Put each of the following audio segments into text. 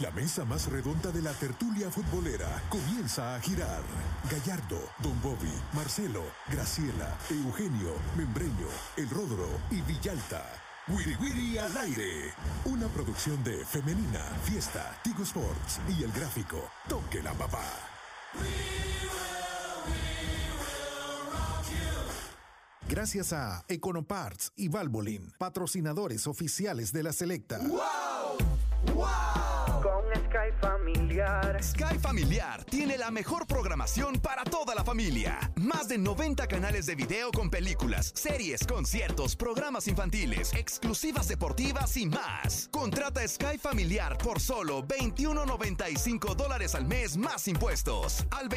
La mesa más redonda de la tertulia futbolera comienza a girar. Gallardo, Don Bobby, Marcelo, Graciela, Eugenio, Membreño, El Rodro y Villalta. Wiri Wiri al aire. Una producción de Femenina, Fiesta, Tigo Sports y El Gráfico. Toque la papá. Gracias a Econoparts y Valvoline, patrocinadores oficiales de la Selecta. ¡Wow! ¡Wow! Con Sky Familiar. Sky Familiar tiene la mejor programación para toda la familia. Más de 90 canales de video con películas, series, conciertos, programas infantiles, exclusivas deportivas y más. Contrata Sky Familiar por solo $21.95 al mes más impuestos. Al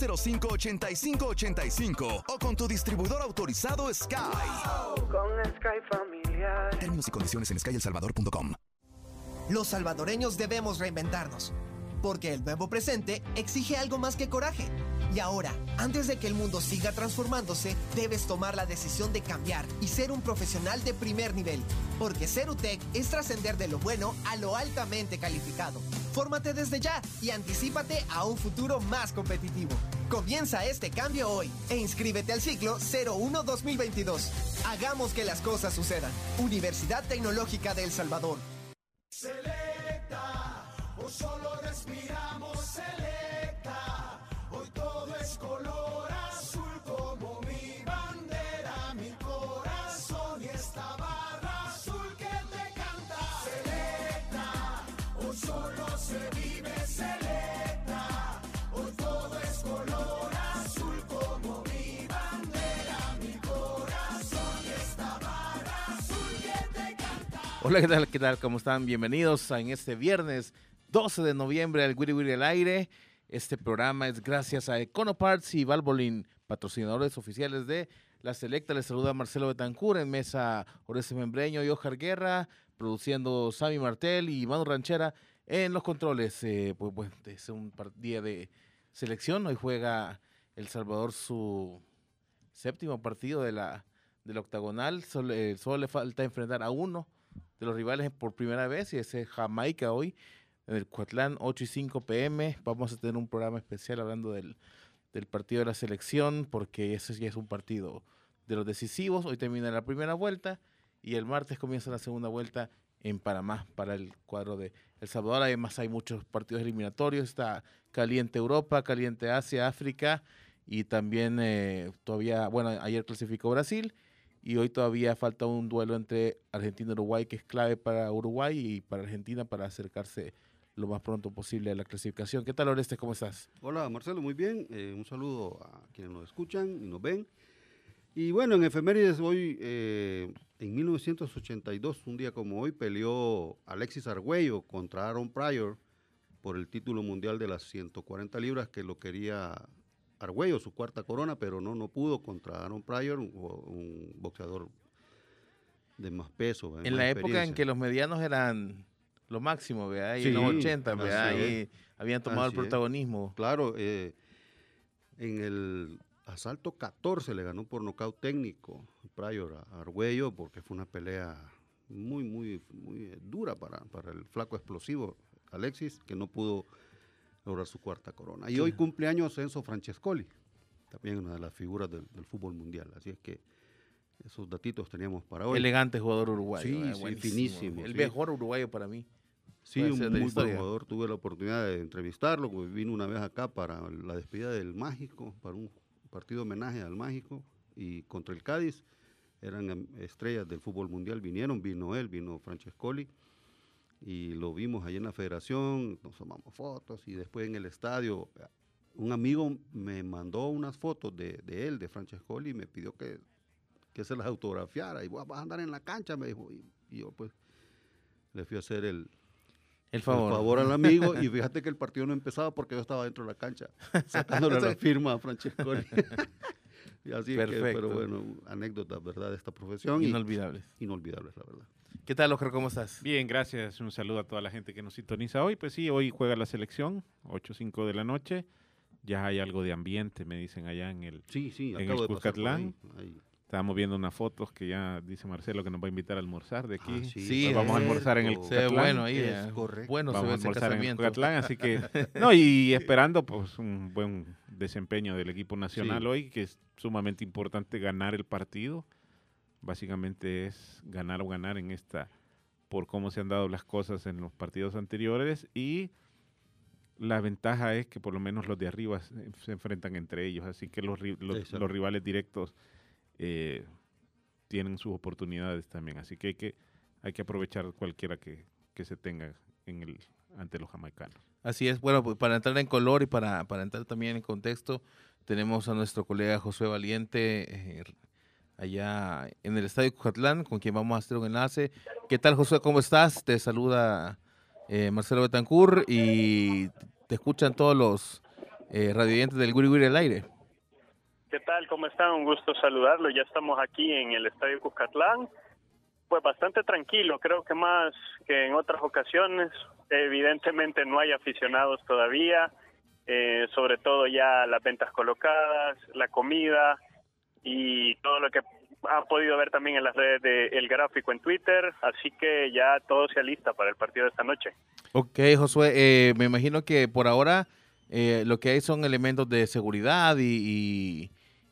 2205-8585 o con tu distribuidor autorizado Sky. Wow. Con Sky Familiar. Términos y condiciones en skyelsalvador.com. Los salvadoreños debemos reinventarnos, porque el nuevo presente exige algo más que coraje. Y ahora, antes de que el mundo siga transformándose, debes tomar la decisión de cambiar y ser un profesional de primer nivel. Porque ser UTEC es trascender de lo bueno a lo altamente calificado. Fórmate desde ya y anticípate a un futuro más competitivo. Comienza este cambio hoy e inscríbete al ciclo 01-2022. Hagamos que las cosas sucedan. Universidad Tecnológica de El Salvador. Selecta, o solo respiramos Selecta. Hoy todo es color azul como mi bandera, mi corazón y esta barra azul que te canta. Selecta, hoy solo se vive Selecta. Hoy todo es color azul como mi bandera, mi corazón y esta barra azul que te canta. Hola, ¿qué tal? ¿Qué tal? ¿Cómo están? Bienvenidos en este viernes 12 de noviembre al Wiri Wiri al aire. Este programa es gracias a Econoparts y Valvoline, patrocinadores oficiales de la Selecta. Les saluda Marcelo Betancur, en mesa Oreste Membreño y Ojar Guerra, produciendo Sammy Martel y Manu Ranchera en los controles. Pues es un día de selección. Hoy juega El Salvador su séptimo partido de la octagonal. Solo le falta enfrentar a uno de los rivales por primera vez, y ese es Jamaica hoy en el Cuatlán, 8:05 p.m. Vamos a tener un programa especial hablando del partido de la selección, porque ese ya es un partido de los decisivos. Hoy termina la primera vuelta y el martes comienza la segunda vuelta en Panamá para el cuadro de El Salvador. Además hay muchos partidos eliminatorios, está caliente Europa, caliente Asia, África, y también ayer clasificó Brasil. Y hoy todavía falta un duelo entre Argentina y Uruguay, que es clave para Uruguay y para Argentina para acercarse lo más pronto posible a la clasificación. ¿Qué tal, Orestes? ¿Cómo estás? Hola, Marcelo, muy bien. Un saludo a quienes nos escuchan y nos ven. Y bueno, en efemérides hoy, en 1982, un día como hoy, peleó Alexis Arguello contra Aaron Pryor por el título mundial de las 140 libras, que lo quería Arguello, su cuarta corona, pero no pudo contra Aaron Pryor, un boxeador de más peso. En la época en que los medianos eran lo máximo, ¿verdad? Y sí, en los 80, ¿verdad? Ahí habían tomado el protagonismo. Claro, en el asalto 14 le ganó por nocaut técnico Pryor a Arguello, porque fue una pelea muy dura para el flaco explosivo Alexis, que no pudo lograr su cuarta corona. Y hoy cumpleaños Enzo Francescoli, también una de las figuras del fútbol mundial. Así es que esos datitos teníamos para hoy. Elegante jugador uruguayo. Sí, finísimo. El mejor uruguayo para mí. Sí, un muy buen jugador. Tuve la oportunidad de entrevistarlo, porque vino una vez acá para la despedida del Mágico, para un partido homenaje al Mágico, y contra el Cádiz. Eran estrellas del fútbol mundial, vino él, vino Francescoli, y lo vimos allí en la federación, nos tomamos fotos, y después en el estadio, un amigo me mandó unas fotos de él, de Francescoli, y me pidió que se las autografiara, y vas a andar en la cancha, me dijo, y yo pues le fui a hacer el favor al amigo, y fíjate que el partido no empezaba porque yo estaba dentro de la cancha, sacándole la firma a Francescoli. Y así perfecto. Que, pero bueno, anécdotas, ¿verdad?, de esta profesión. Inolvidables. Inolvidables, la verdad. ¿Qué tal, Oscar? ¿Cómo estás? Bien, gracias. Un saludo a toda la gente que nos sintoniza hoy. Pues sí, hoy juega la selección, 8:05 de la noche. Ya hay algo de ambiente, me dicen allá en el Sí, en acabo el de pasar por Cuscatlán. ahí. Estábamos viendo unas fotos que ya dice Marcelo que nos va a invitar a almorzar de aquí. Sí, Pues vamos a almorzar en el Se ve Cucatlán. bueno ahí. Es correcto. Bueno, se Vamos ve a ese almorzar en el casamiento. Cucatlán, así que... No, y esperando pues un buen desempeño del equipo nacional Sí. hoy, que es sumamente importante ganar el partido. Básicamente es ganar o ganar en esta, por cómo se han dado las cosas en los partidos anteriores, y la ventaja es que por lo menos los de arriba se enfrentan entre ellos, así que los rivales directos tienen sus oportunidades también, así que hay que aprovechar cualquiera que se tenga ante los jamaicanos. Así es, bueno, pues para entrar en color y para entrar también en contexto, tenemos a nuestro colega Josué Valiente allá en el Estadio Cucatlán, con quien vamos a hacer un enlace. ¿Qué tal, Josué? ¿Cómo estás? Te saluda Marcelo Betancourt y te escuchan todos los radioyentes del Wiri Wiri al aire. ¿Qué tal? ¿Cómo están? Un gusto saludarlo. Ya estamos aquí en el Estadio Cucatlán. Pues bastante tranquilo, creo que más que en otras ocasiones. Evidentemente no hay aficionados todavía, sobre todo ya las ventas colocadas, la comida y todo lo que han podido ver también en las redes de El Gráfico en Twitter, así que ya todo se alista para el partido de esta noche. Ok, Josué, me imagino que por ahora lo que hay son elementos de seguridad y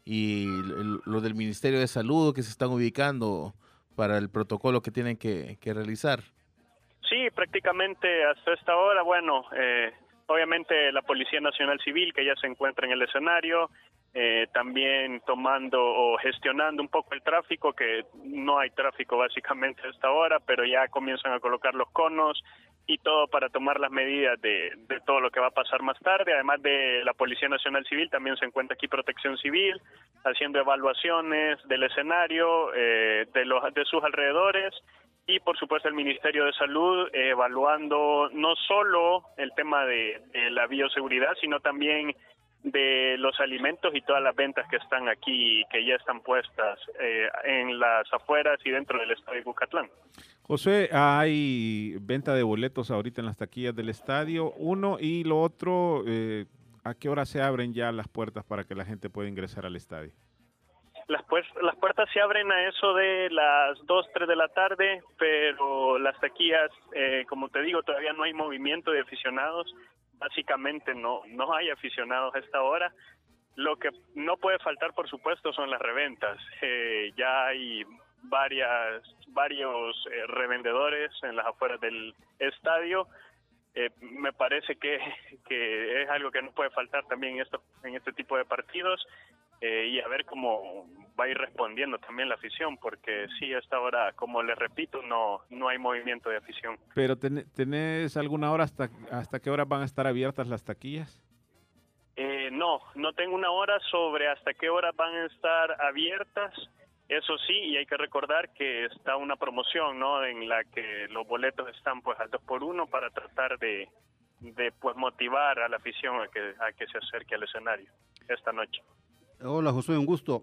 lo del Ministerio de Salud que se están ubicando para el protocolo que tienen que realizar. Sí, prácticamente hasta esta hora, bueno, obviamente la Policía Nacional Civil que ya se encuentra en el escenario, también tomando o gestionando un poco el tráfico, que no hay tráfico básicamente a esta hora, pero ya comienzan a colocar los conos y todo para tomar las medidas de todo lo que va a pasar más tarde. Además de la Policía Nacional Civil, también se encuentra aquí Protección Civil, haciendo evaluaciones del escenario, de sus alrededores, y por supuesto el Ministerio de Salud evaluando no solo el tema de la bioseguridad, sino también de los alimentos y todas las ventas que están aquí, que ya están puestas en las afueras y dentro del estadio Cucatlán. José, hay venta de boletos ahorita en las taquillas del estadio, uno, y lo otro, ¿a qué hora se abren ya las puertas para que la gente pueda ingresar al estadio? Las puertas se abren a eso de las 2, 3 de la tarde, pero las taquillas, como te digo, todavía no hay movimiento de aficionados. Básicamente no hay aficionados a esta hora. Lo que no puede faltar, por supuesto, son las reventas. Ya hay varios revendedores en las afueras del estadio. Me parece que es algo que no puede faltar también en este tipo de partidos. Y a ver cómo va a ir respondiendo también la afición, porque sí, a esta hora, como les repito, no hay movimiento de afición. ¿Pero tenés alguna hora hasta qué hora van a estar abiertas las taquillas? No tengo una hora sobre hasta qué hora van a estar abiertas. Eso sí, y hay que recordar que está una promoción, ¿no?, en la que los boletos están pues al 2x1 para tratar de pues motivar a la afición a que se acerque al escenario esta noche. Hola Josué, un gusto.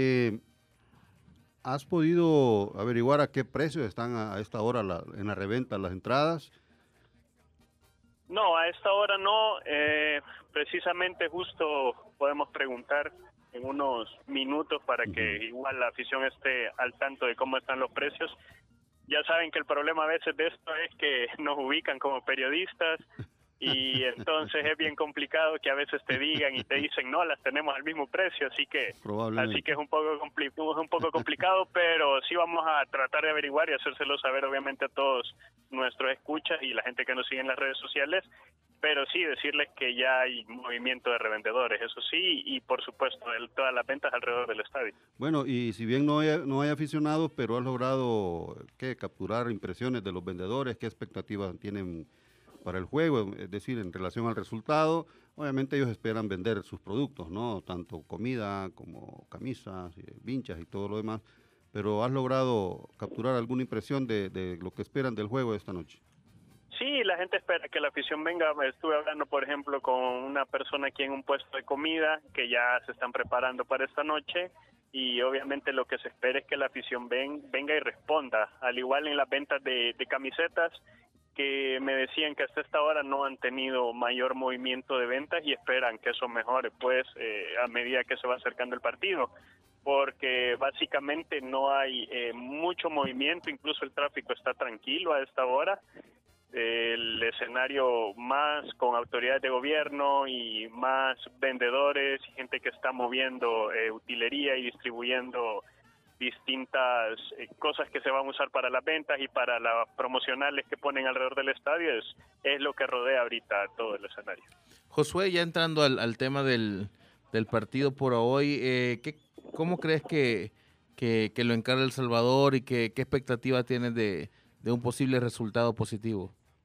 ¿Has podido averiguar a qué precio están a esta hora en la reventa las entradas? No, a esta hora no. Precisamente justo podemos preguntar en unos minutos para que igual la afición esté al tanto de cómo están los precios. Ya saben que el problema a veces de esto es que nos ubican como periodistas y entonces es bien complicado que a veces te digan y te dicen no, las tenemos al mismo precio, así que es un poco complicado, pero sí vamos a tratar de averiguar y hacérselo saber obviamente a todos nuestros escuchas y la gente que nos sigue en las redes sociales, pero sí decirles que ya hay movimiento de revendedores, eso sí, y por supuesto todas las ventas alrededor del estadio. Bueno, y si bien no hay aficionados, pero has logrado capturar impresiones de los vendedores, qué expectativas tienen para el juego, es decir, en relación al resultado. Obviamente ellos esperan vender sus productos, ¿no? Tanto comida como camisas, vinchas y todo lo demás, pero ¿has logrado capturar alguna impresión de lo que esperan del juego de esta noche? Sí, la gente espera que la afición venga. Estuve hablando, por ejemplo, con una persona aquí en un puesto de comida que ya se están preparando para esta noche y obviamente lo que se espera es que la afición venga y responda, al igual en las ventas de camisetas, que me decían que hasta esta hora no han tenido mayor movimiento de ventas y esperan que eso mejore pues a medida que se va acercando el partido, porque básicamente no hay mucho movimiento, incluso el tráfico está tranquilo a esta hora. El escenario más con autoridades de gobierno y más vendedores, gente que está moviendo utilería y distribuyendo distintas cosas que se van a usar para las ventas y para las promocionales que ponen alrededor del estadio, es lo que rodea ahorita todo el escenario. Josué, ya entrando al tema del partido por hoy, ¿cómo crees que lo encara El Salvador y qué expectativa tienes de un posible resultado positivo?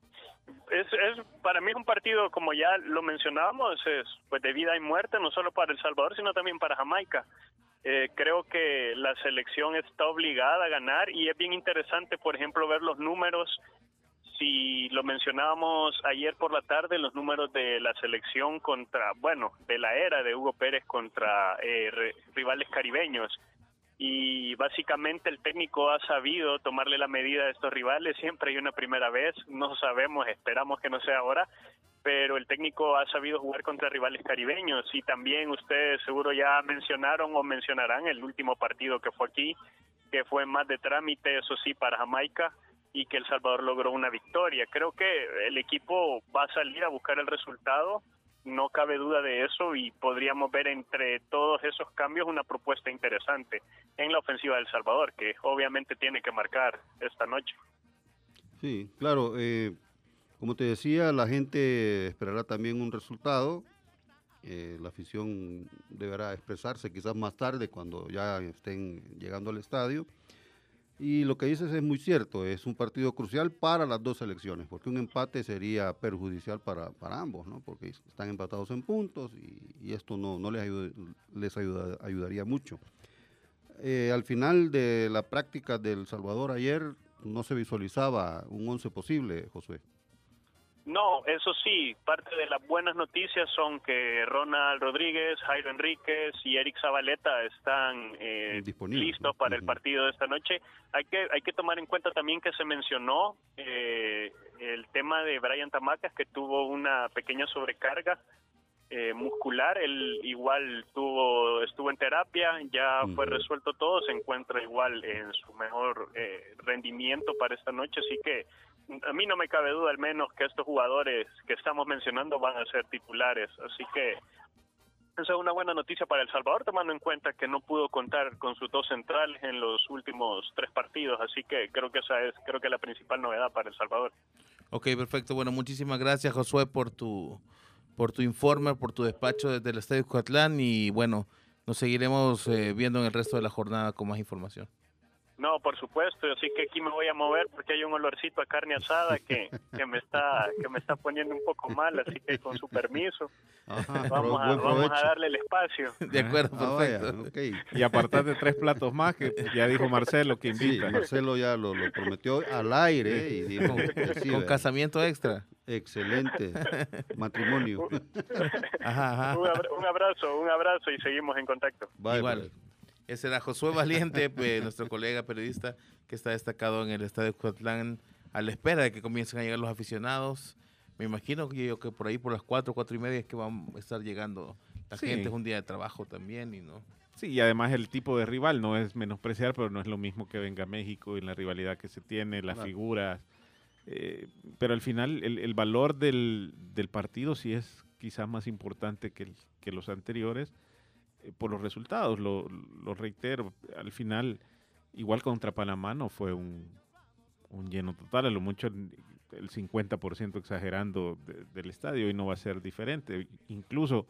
Para mí es un partido, como ya lo mencionábamos, pues de vida y muerte, no solo para El Salvador, sino también para Jamaica. Creo que la selección está obligada a ganar y es bien interesante, por ejemplo, ver los números. Si lo mencionábamos ayer por la tarde, los números de la selección de la era de Hugo Pérez contra rivales caribeños. Y básicamente el técnico ha sabido tomarle la medida a estos rivales. Siempre hay una primera vez, no sabemos, esperamos que no sea ahora, pero el técnico ha sabido jugar contra rivales caribeños. Y también ustedes seguro ya mencionaron o mencionarán el último partido que fue aquí, que fue más de trámite, eso sí, para Jamaica, y que El Salvador logró una victoria. Creo que el equipo va a salir a buscar el resultado, no cabe duda de eso, y podríamos ver entre todos esos cambios una propuesta interesante en la ofensiva de El Salvador, que obviamente tiene que marcar esta noche. Sí, claro, como te decía, la gente esperará también un resultado. La afición deberá expresarse quizás más tarde cuando ya estén llegando al estadio. Y lo que dices es muy cierto, es un partido crucial para las dos selecciones, porque un empate sería perjudicial para ambos, ¿no? Porque están empatados en puntos y esto no les ayudaría mucho. Al final de la práctica del Salvador ayer no se visualizaba un 11 posible, Josué. No, eso sí, parte de las buenas noticias son que Ronald Rodríguez, Jairo Enríquez y Eric Zabaleta están listos para el partido de esta noche. Hay que tomar en cuenta también que se mencionó el tema de Brian Tamacas, que tuvo una pequeña sobrecarga muscular. Él igual estuvo en terapia, ya fue resuelto todo, se encuentra igual en su mejor rendimiento para esta noche, así que a mí no me cabe duda al menos que estos jugadores que estamos mencionando van a ser titulares, así que esa es una buena noticia para El Salvador, tomando en cuenta que no pudo contar con sus dos centrales en los últimos 3 partidos, así que creo que esa es la principal novedad para El Salvador. Ok, perfecto. Bueno, muchísimas gracias, Josué, por tu informe, por tu despacho desde el Estadio Cuatlán, y bueno, nos seguiremos viendo en el resto de la jornada con más información. No, por supuesto, así que aquí me voy a mover porque hay un olorcito a carne asada que me está poniendo un poco mal, así que con su permiso, vamos a darle el espacio. De acuerdo, perfecto. Vaya, okay. Y apartate 3 platos más, que ya dijo Marcelo que invita. Sí, Marcelo ya lo prometió al aire y dijo con casamiento extra. Excelente matrimonio. Ajá. Un abrazo y seguimos en contacto. Bye, igual. Bye. Ese era Josué Valiente, nuestro colega periodista que está destacado en el Estadio Cuatlán a la espera de que comiencen a llegar los aficionados. Me imagino que por ahí por las 4:30 es que van a estar llegando la gente. Es un día de trabajo también y no. Sí, y además el tipo de rival no es menospreciar, pero no es lo mismo que venga México y la rivalidad que se tiene, las figuras. Pero al final el valor del partido sí es quizás más importante que los anteriores. Por los resultados, lo reitero, al final, igual contra Panamá no fue un lleno total, a lo mucho el 50% exagerando del estadio, y no va a ser diferente. Incluso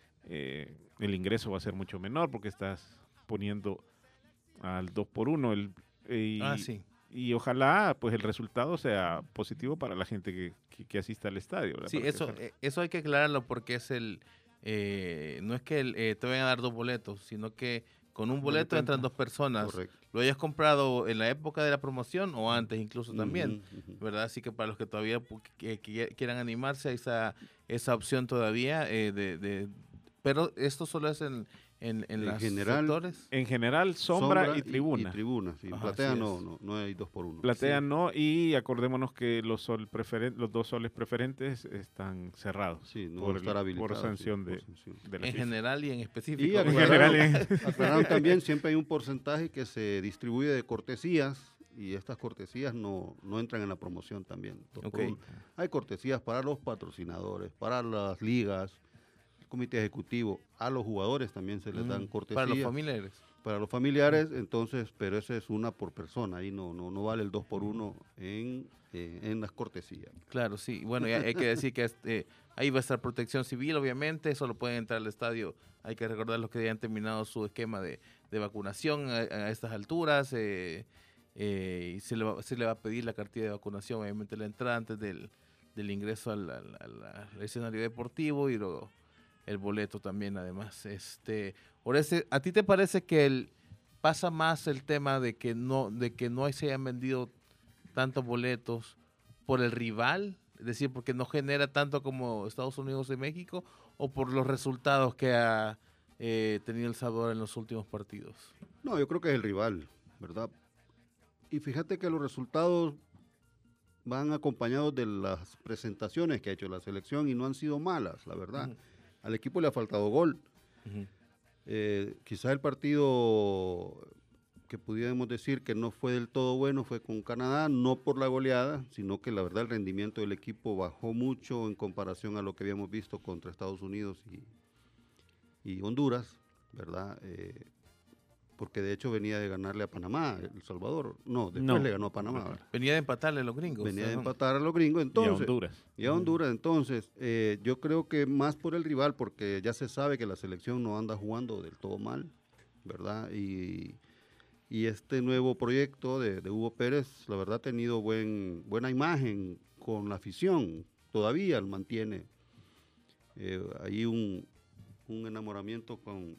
el ingreso va a ser mucho menor porque estás poniendo al 2-1. Sí. Y ojalá pues el resultado sea positivo para la gente que asista al estadio. Sí, eso hay que aclararlo porque es no es que te vayan a dar 2 boletos, sino que con un boleto entran 2 personas. Correcto. Lo hayas comprado en la época de la promoción o antes incluso también, ¿verdad? Así que para los que todavía quieran animarse, esa opción todavía. Pero esto solo es en en las general, sectores. En general, sombra y tribuna. Y tribuna, sí. Ajá, Platea no hay 2x1. Platea no, y acordémonos que los dos soles preferentes están cerrados. Sí, no por, estar habilitados, por sanción de la En FIFA. general y en específico. Y aclararon también, siempre hay un porcentaje que se distribuye de cortesías, y estas cortesías no entran en la promoción también. Okay. Hay cortesías para los patrocinadores, para las ligas, el comité ejecutivo, a los jugadores también se les dan cortesías. Para los familiares. Para los familiares, entonces, pero esa es una por persona, ahí no vale el 2x1 en las cortesías. Claro, sí. Bueno, hay que decir que ahí va a estar protección civil, obviamente, solo pueden entrar al estadio. Hay que recordar los que ya han terminado su esquema de vacunación a estas alturas. Y se le va a pedir la cartilla de vacunación, obviamente, la entrada antes del ingreso al escenario deportivo y luego el boleto también, además. Oreste, ¿a ti te parece que pasa más el tema de que no se hayan vendido tantos boletos por el rival? Es decir, porque no genera tanto como Estados Unidos y México, o por los resultados que ha tenido El Salvador en los últimos partidos. No, yo creo que es el rival, ¿verdad? Y fíjate que los resultados van acompañados de las presentaciones que ha hecho la selección y no han sido malas, la verdad. Uh-huh. Al equipo le ha faltado gol. Uh-huh. Quizás el partido que pudiéramos decir que no fue del todo bueno fue con Canadá, no por la goleada, sino que la verdad el rendimiento del equipo bajó mucho en comparación a lo que habíamos visto contra Estados Unidos y Honduras, ¿verdad? Porque de hecho venía de ganarle a Panamá, El Salvador. No, después le ganó a Panamá. ¿Verdad? Venía de empatarle a los gringos. Venía de empatar a los gringos, entonces. Y a Honduras. Entonces, yo creo que más por el rival, porque ya se sabe que la selección no anda jugando del todo mal, ¿verdad? Y este nuevo proyecto de Hugo Pérez, la verdad ha tenido buena imagen con la afición. Todavía mantiene ahí un enamoramiento con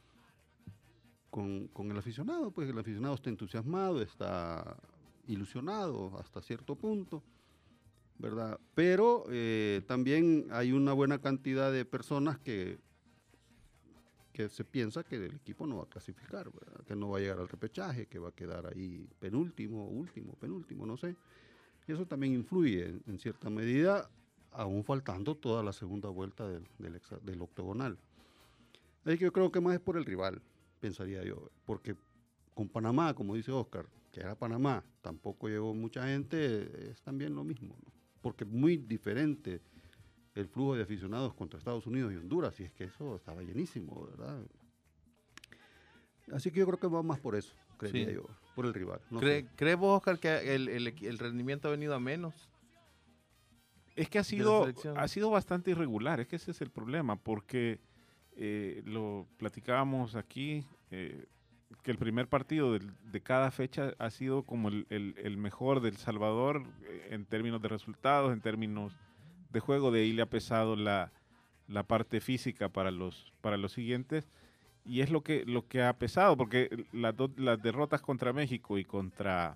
el aficionado, pues el aficionado está entusiasmado, está ilusionado hasta cierto punto, ¿verdad? Pero también hay una buena cantidad de personas que se piensa que el equipo no va a clasificar, ¿verdad? Que no va a llegar al repechaje, que va a quedar ahí penúltimo, no sé. Y eso también influye en cierta medida, aún faltando toda la segunda vuelta del octogonal. Así que yo creo que más es por el rival, pensaría yo, porque con Panamá, como dice Oscar, que era Panamá, tampoco llegó mucha gente, es también lo mismo, ¿no? Porque muy diferente el flujo de aficionados contra Estados Unidos y Honduras, y es que eso estaba llenísimo, ¿verdad? Así que yo creo que va más por eso, creería yo, por el rival. No ¿Crees vos, Oscar, que el rendimiento ha venido a menos? Es que ha sido bastante irregular, es que ese es el problema, porque lo platicábamos aquí, que el primer partido de cada fecha ha sido como el mejor del Salvador en términos de resultados, en términos de juego. De ahí le ha pesado la parte física para los siguientes, y es lo que ha pesado, porque las derrotas contra México y contra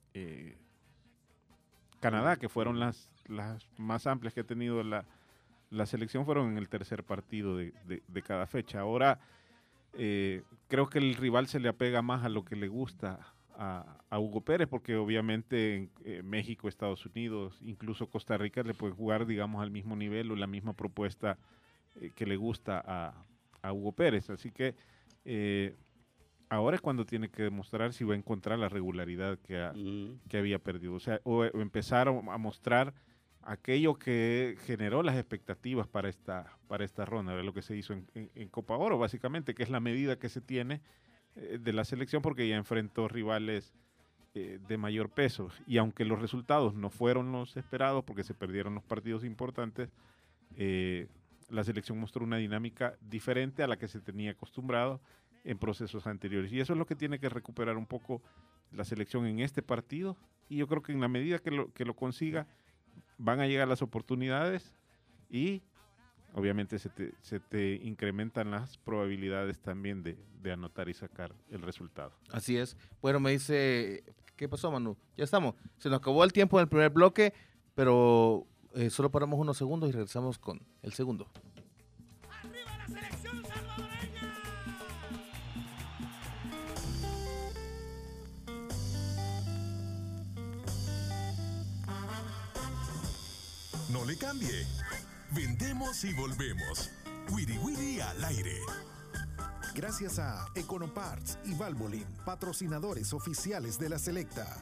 Canadá, que fueron las más amplias que ha tenido la selección, fueron en el tercer partido de cada fecha. Ahora creo que el rival se le apega más a lo que le gusta a Hugo Pérez, porque obviamente México, Estados Unidos, incluso Costa Rica le pueden jugar, digamos, al mismo nivel o la misma propuesta que le gusta a Hugo Pérez. Así que ahora es cuando tiene que demostrar si va a encontrar la regularidad que había perdido. O sea, o empezar a mostrar aquello que generó las expectativas para esta ronda, lo que se hizo en Copa Oro, básicamente, que es la medida que se tiene de la selección, porque ya enfrentó rivales de mayor peso, y aunque los resultados no fueron los esperados porque se perdieron los partidos importantes, la selección mostró una dinámica diferente a la que se tenía acostumbrado en procesos anteriores, y eso es lo que tiene que recuperar un poco la selección en este partido, y yo creo que en la medida que lo consiga, van a llegar las oportunidades y obviamente se te incrementan las probabilidades también de anotar y sacar el resultado. Así es. Bueno, me dice, ¿qué pasó, Manu? Ya estamos. Se nos acabó el tiempo en el primer bloque, pero solo paramos unos segundos y regresamos con el segundo. ¡Arriba la selección salvadoreña! le cambie. Vendemos y volvemos. Wiri Wiri al aire. Gracias a Econoparts y Valvoline, patrocinadores oficiales de la Selecta.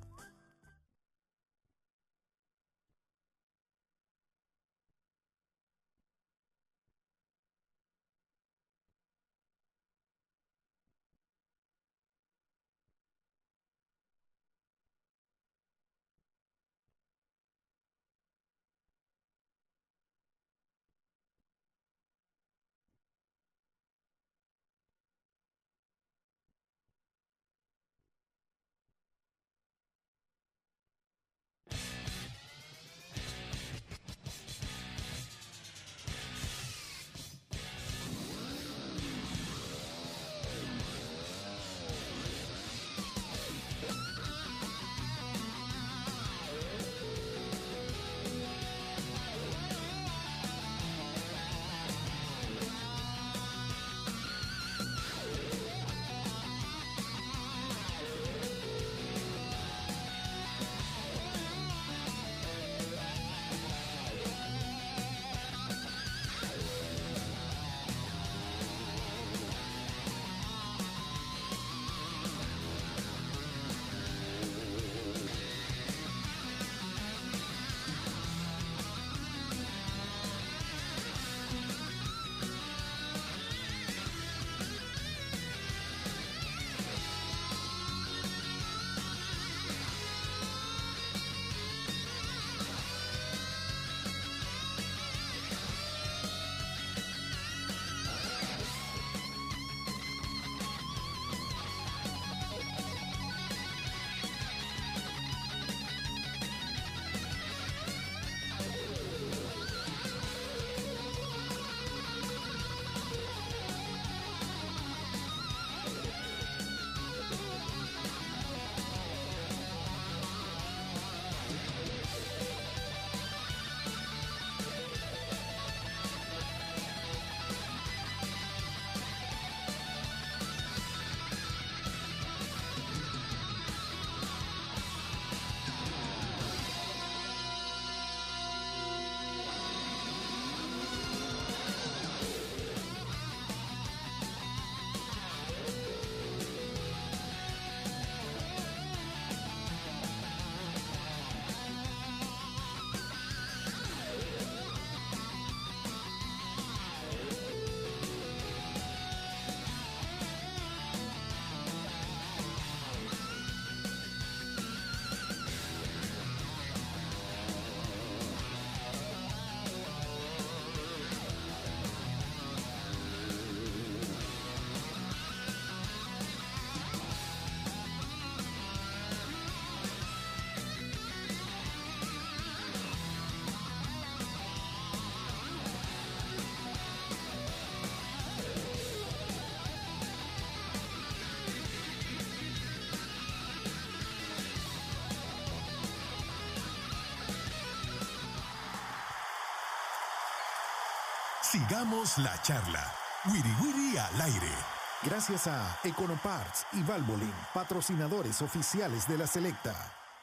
Sigamos la charla. Wiri Wiri al aire. Gracias a Econoparts y Valvoline, patrocinadores oficiales de la Selecta.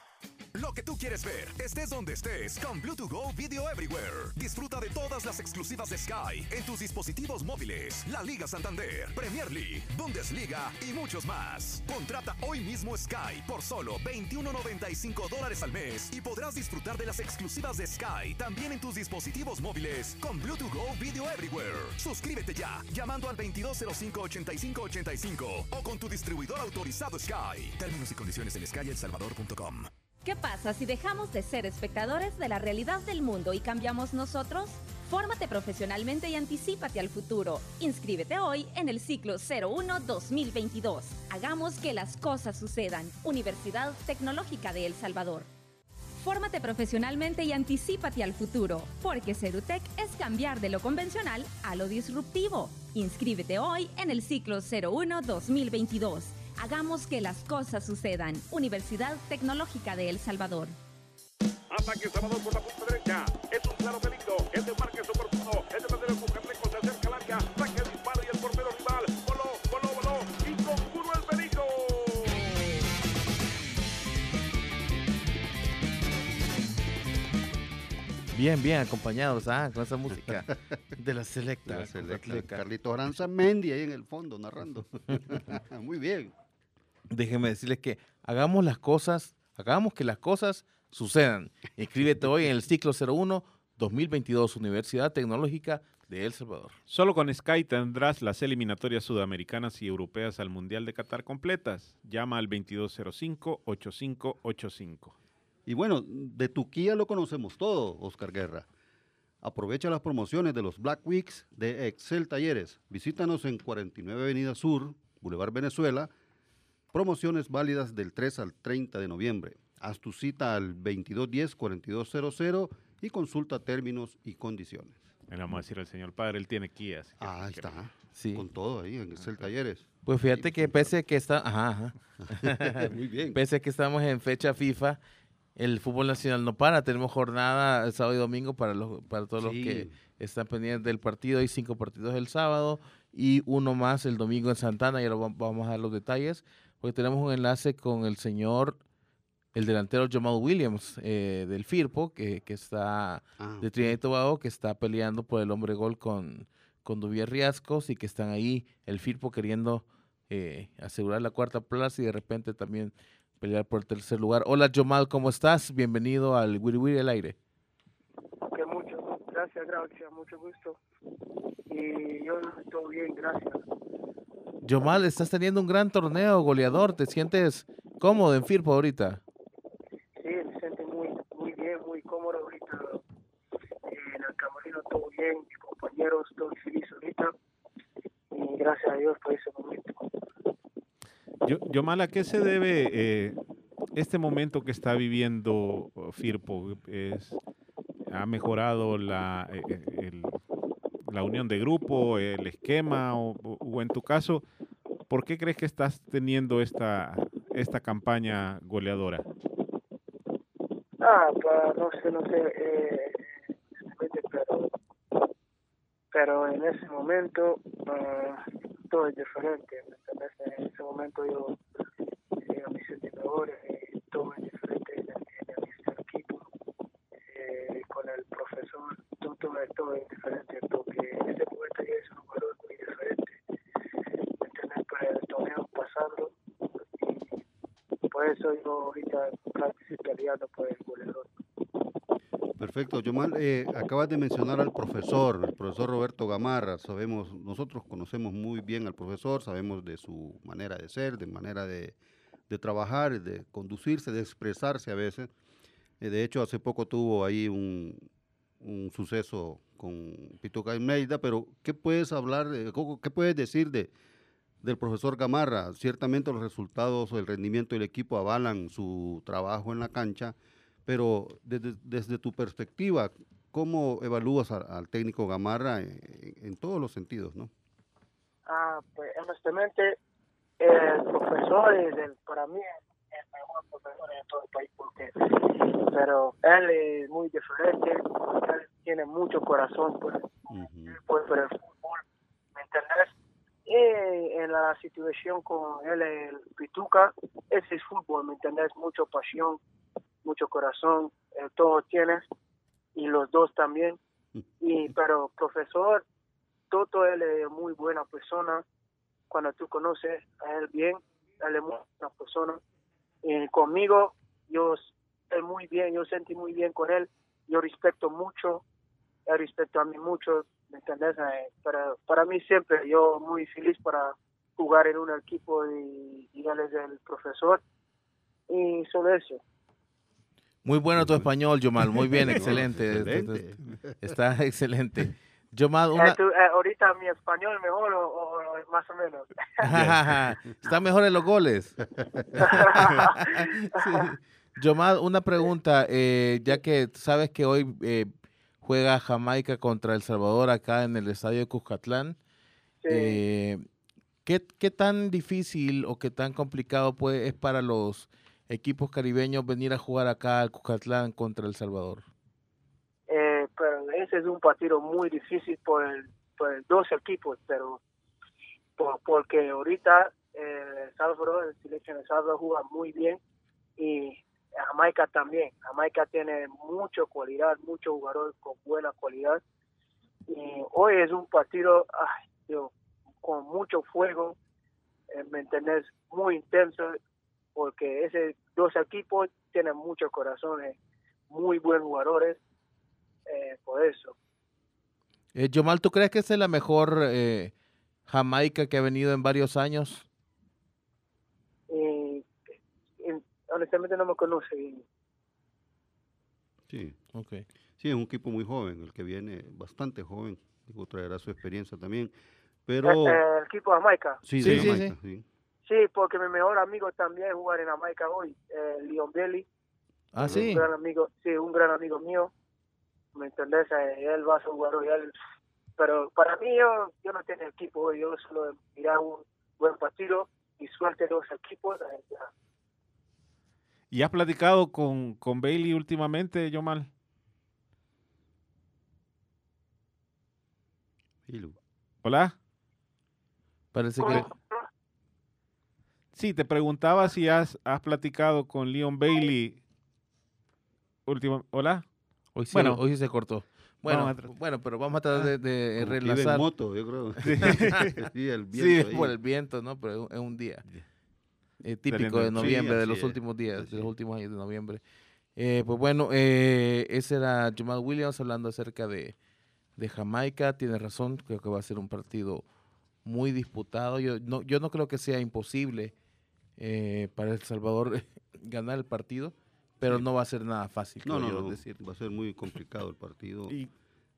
Lo que tú quieres ver, estés donde estés, con Bluetooth Go Video Everywhere. Disfruta de todas las exclusivas de Sky en tus dispositivos móviles. La Liga Santander, Premier League, Bundesliga y muchos más. Contrata hoy mismo Sky por solo $21.95 al mes y podrás disfrutar de las exclusivas de Sky también en tus dispositivos móviles con Bluetooth Go Video Everywhere. Suscríbete ya, llamando al 2205-8585 o con tu distribuidor autorizado Sky. Términos y condiciones en skyelsalvador.com. ¿Qué pasa si dejamos de ser espectadores de la realidad del mundo y cambiamos nosotros? Fórmate profesionalmente y anticípate al futuro. Inscríbete hoy en el ciclo 01-2022. Hagamos que las cosas sucedan. Universidad Tecnológica de El Salvador. Fórmate profesionalmente y anticípate al futuro, porque ser UTEC es cambiar de lo convencional a lo disruptivo. Inscríbete hoy en el ciclo 01-2022. Hagamos que las cosas sucedan. Universidad Tecnológica de El Salvador. Ataque Salvador por la punta derecha. Es un claro peligro. El de Márquez oportuno. El de Pedro Bucarleco se acerca al área. Saque el disparo y el portero rival. Voló. Y conjuró el peligro. Bien, bien, acompañados con esa música de la selecta. Carlitos Aranzamendi ahí en el fondo narrando. Muy bien. Déjenme decirles que hagamos que las cosas sucedan. Inscríbete hoy en el ciclo 01 2022 Universidad Tecnológica de El Salvador. Solo con Sky tendrás las eliminatorias sudamericanas y europeas al Mundial de Qatar completas. Llama al 2205-8585. Y bueno, de tu Kia lo conocemos todo, Oscar Guerra. Aprovecha las promociones de los Black Weeks de Excel Talleres. Visítanos en 49 Avenida Sur, Boulevard Venezuela. Promociones válidas del 3 al 30 de noviembre. Haz tu cita al 2210-4200 y consulta términos y condiciones. Le vamos a decir al señor padre, él tiene Kia. Ahí está, sí. Con todo ahí en Excel Talleres. Pues fíjate que pese a que Muy bien. Pese a que estamos en fecha FIFA, el fútbol nacional no para. Tenemos jornada el sábado y domingo para todos los que están pendientes del partido. Hay 5 partidos el sábado y uno más el domingo en Santana. Ya vamos a dar los detalles, porque tenemos un enlace con el delantero Jamal Williams del Firpo, que está de Trinidad y Tobago, que está peleando por el hombre gol con Duvier Riascos, y que están ahí el Firpo queriendo asegurar la 4ª plaza y de repente también pelear por el 3er lugar. Hola Jamal, ¿cómo estás? Bienvenido al Wiri Wiri al aire. Okay, gracias, mucho gusto. Y yo estoy bien, gracias. Jamal, estás teniendo un gran torneo, goleador. ¿Te sientes cómodo en Firpo ahorita? Sí, me siento muy bien, muy cómodo ahorita. En el camerino todo bien, mis compañeros, estoy feliz ahorita. Y gracias a Dios por ese momento. Jamal, ¿a qué se debe este momento que está viviendo Firpo? ¿Ha mejorado la unión de grupo, el esquema, o en tu caso, por qué crees que estás teniendo esta campaña goleadora? Pues no sé, pero en ese momento todo es diferente, ¿me entiendes? En ese momento yo me sentí mejor, todo es diferente en el equipo, con el profesor, todo es diferente, porque en ese momento ya es un jugador muy diferente, ¿me entiendes? Para el torneo pasado, y por eso yo ahorita estoy peleando por el goleador. Perfecto, Jamal, acabas de mencionar al profesor, el profesor Roberto Gamarra. Nosotros conocemos muy bien al profesor, sabemos de su manera de ser, de manera de trabajar, de conducirse, de expresarse a veces. De hecho, hace poco tuvo ahí un suceso con Pituca y Meida, pero ¿qué puedes hablar, qué puedes decir del profesor Gamarra? Ciertamente los resultados o el rendimiento del equipo avalan su trabajo en la cancha, pero desde tu perspectiva, ¿cómo evalúas al técnico Gamarra en todos los sentidos, no? Pues honestamente, el profesor para mí es el mejor profesor en todo el país, pero él es muy diferente, él tiene mucho corazón por el fútbol, ¿me entendés? Y en la situación con él, el Pituca, ese es fútbol, ¿me entendés? Mucha pasión, mucho corazón, todo tienes, y los dos también. Pero profesor Toto, él es muy buena persona. Cuando tú conoces a él bien, él es muy buena persona. Y conmigo, él muy bien, yo sentí muy bien con él. Yo respeto mucho, él respeta a mí mucho, ¿me entendés? Para mí siempre, yo muy feliz para jugar en un equipo y él es el profesor. Y solo eso. Muy bueno tu español, Jamal. Muy bien, excelente. Está excelente. Jamal, ahorita mi español mejor o más o menos. Está mejor en los goles. Sí. Jamal, una pregunta, ya que sabes que hoy juega Jamaica contra El Salvador acá en el estadio de Cuscatlán. Sí. ¿Qué tan difícil o qué tan complicado es para los equipos caribeños venir a jugar acá al Cuscatlán contra El Salvador? Pero ese es un partido muy difícil por dos equipos, pero porque ahorita El Salvador, el selección de El Salvador juega muy bien y Jamaica también. Jamaica tiene mucha cualidad, muchos jugadores con buena cualidad. Y hoy es un partido con mucho fuego, ¿me entendés? Muy intenso, porque esos dos equipos tienen muchos corazones, muy buenos jugadores, por eso. Yomal, ¿tú crees que esa es la mejor Jamaica que ha venido en varios años? Honestamente no me conoce. Sí. Okay. Sí, es un equipo muy joven, el que viene bastante joven, digo, traerá su experiencia también, pero... ¿El equipo de Jamaica? Sí, sí, Jamaica, sí. sí. Sí, porque mi mejor amigo también juega en Jamaica hoy, Leon Bailey. Ah, sí. Un gran amigo mío, ¿me entendés? Él va a ser jugador, pero para mí yo no tengo equipo hoy, yo solo mirar un buen partido y suerte los equipos. ¿Y has platicado con Bailey últimamente, Yomal? ¿Hola? Parece que... Sí, te preguntaba si has platicado con Leon Bailey ¿Hola? Hoy sí se cortó. Bueno, pero vamos a tratar de relazar. En moto, yo creo. Sí, el viento. Sí, por el viento, ¿no? Pero es un día típico de noviembre, de los últimos días, de los últimos años de noviembre. Pues bueno, ese era Jamal Williams hablando acerca de Jamaica. Tiene razón, creo que va a ser un partido muy disputado. Yo no creo que sea imposible para El Salvador ganar el partido, pero no va a ser nada fácil. No, va a ser muy complicado el partido. Y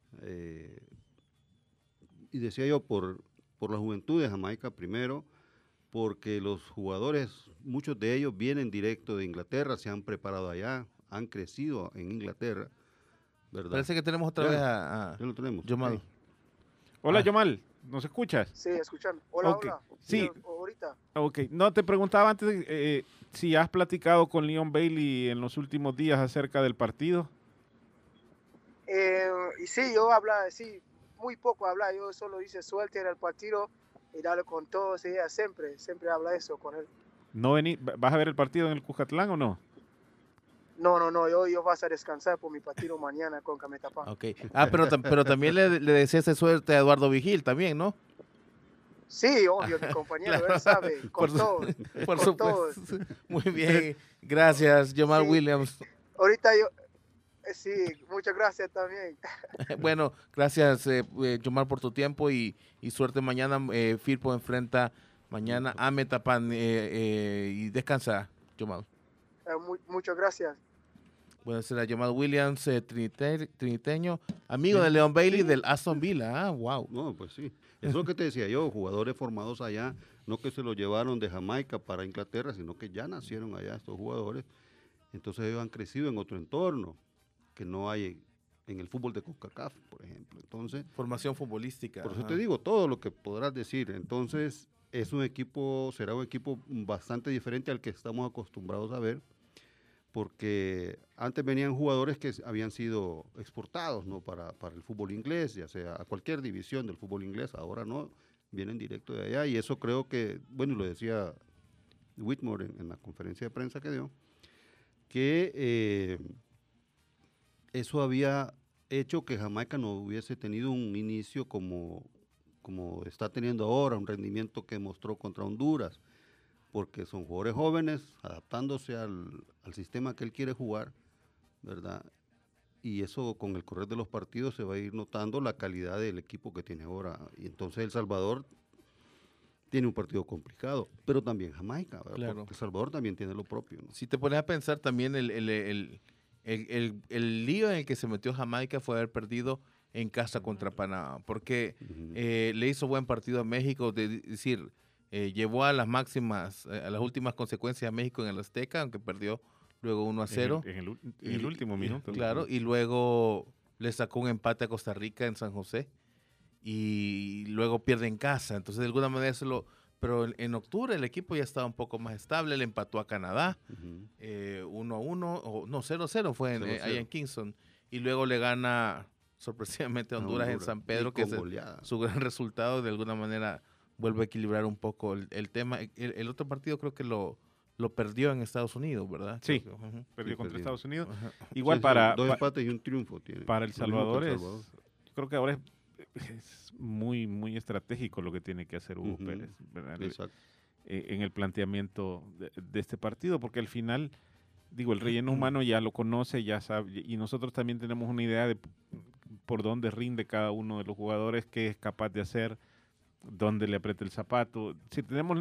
decía yo, por la juventud de Jamaica primero, porque los jugadores, muchos de ellos vienen directo de Inglaterra, se han preparado allá, han crecido en Inglaterra, ¿verdad? Parece que tenemos otra vez a ya lo tenemos. Yomal. Okay. Hola, Yomal, ¿nos escuchas? Sí, escuchando. Hola, okay. Hola. Sí. Ahorita. Ok, no, te preguntaba antes si has platicado con Leon Bailey en los últimos días acerca del partido. Y sí, yo hablaba, sí, muy poco hablaba, yo solo hice suerte en el partido y darle con todos, ella siempre habla eso con él. ¿No vas a ver el partido en el Cucatlán o no? No, yo vas a descansar por mi partido mañana con Cametapán. Okay. Pero también le deseaste suerte a Eduardo Vigil también, ¿no? Sí, obvio, mi compañero, claro. Él sabe, con todos. Por supuesto. Muy bien, gracias, Jamal Williams. Ahorita sí, muchas gracias también. Bueno, gracias, Jamal, por tu tiempo y suerte mañana. Firpo enfrenta mañana a Metapán y descansa, Jamal. Muchas gracias. Bueno, será Jamal Williams, triniteño, amigo de Leon Bailey del Aston Villa. Ah, wow. No, pues sí. Eso es lo que te decía yo, jugadores formados allá, no que se los llevaron de Jamaica para Inglaterra, sino que ya nacieron allá estos jugadores. Entonces ellos han crecido en otro entorno que no hay en el fútbol de CONCACAF, por ejemplo. Entonces, formación futbolística. Por eso te digo todo lo que podrás decir. Entonces, será un equipo bastante diferente al que estamos acostumbrados a ver, porque antes venían jugadores que habían sido exportados, ¿no? para el fútbol inglés, ya sea a cualquier división del fútbol inglés, ahora no, vienen directo de allá, y eso creo que, bueno, lo decía Whitmore en la conferencia de prensa que dio, que eso había hecho que Jamaica no hubiese tenido un inicio como está teniendo ahora, un rendimiento que mostró contra Honduras, porque son jugadores jóvenes, adaptándose al sistema que él quiere jugar, ¿verdad? Y eso con el correr de los partidos se va a ir notando la calidad del equipo que tiene ahora. Y entonces El Salvador tiene un partido complicado, pero también Jamaica, ¿verdad? Claro. Porque El Salvador también tiene lo propio, ¿no? Si te pones a pensar también el lío en el que se metió Jamaica fue haber perdido en casa contra Panamá, porque le hizo buen partido a México, decir, llevó a las últimas consecuencias a México en el Azteca, aunque perdió luego 1-0. En el último minuto. Claro, y luego le sacó un empate a Costa Rica en San José, y luego pierde en casa. Entonces, de alguna manera, pero en octubre el equipo ya estaba un poco más estable, le empató a Canadá, 1-1, o no, 0-0 fue allá en Kingston, y luego le gana sorpresivamente a Honduras en San Pedro, que es su gran resultado. De alguna manera vuelve a equilibrar un poco el tema. El otro partido creo que lo lo perdió en Estados Unidos, ¿verdad? Sí, Creo perdió contra Estados Unidos. Ajá. Igual Sí, para... 2 empates y un triunfo tiene. Para El Lo mismo que Salvador El es... Salvador. Yo creo que ahora es muy, muy estratégico lo que tiene que hacer Hugo Ujú. Pérez, ¿verdad? Exacto. En el planteamiento de este partido, porque al final, digo, el relleno humano ya lo conoce, ya sabe, y nosotros también tenemos una idea de por dónde rinde cada uno de los jugadores, qué es capaz de hacer, dónde le aprieta el zapato. Si tenemos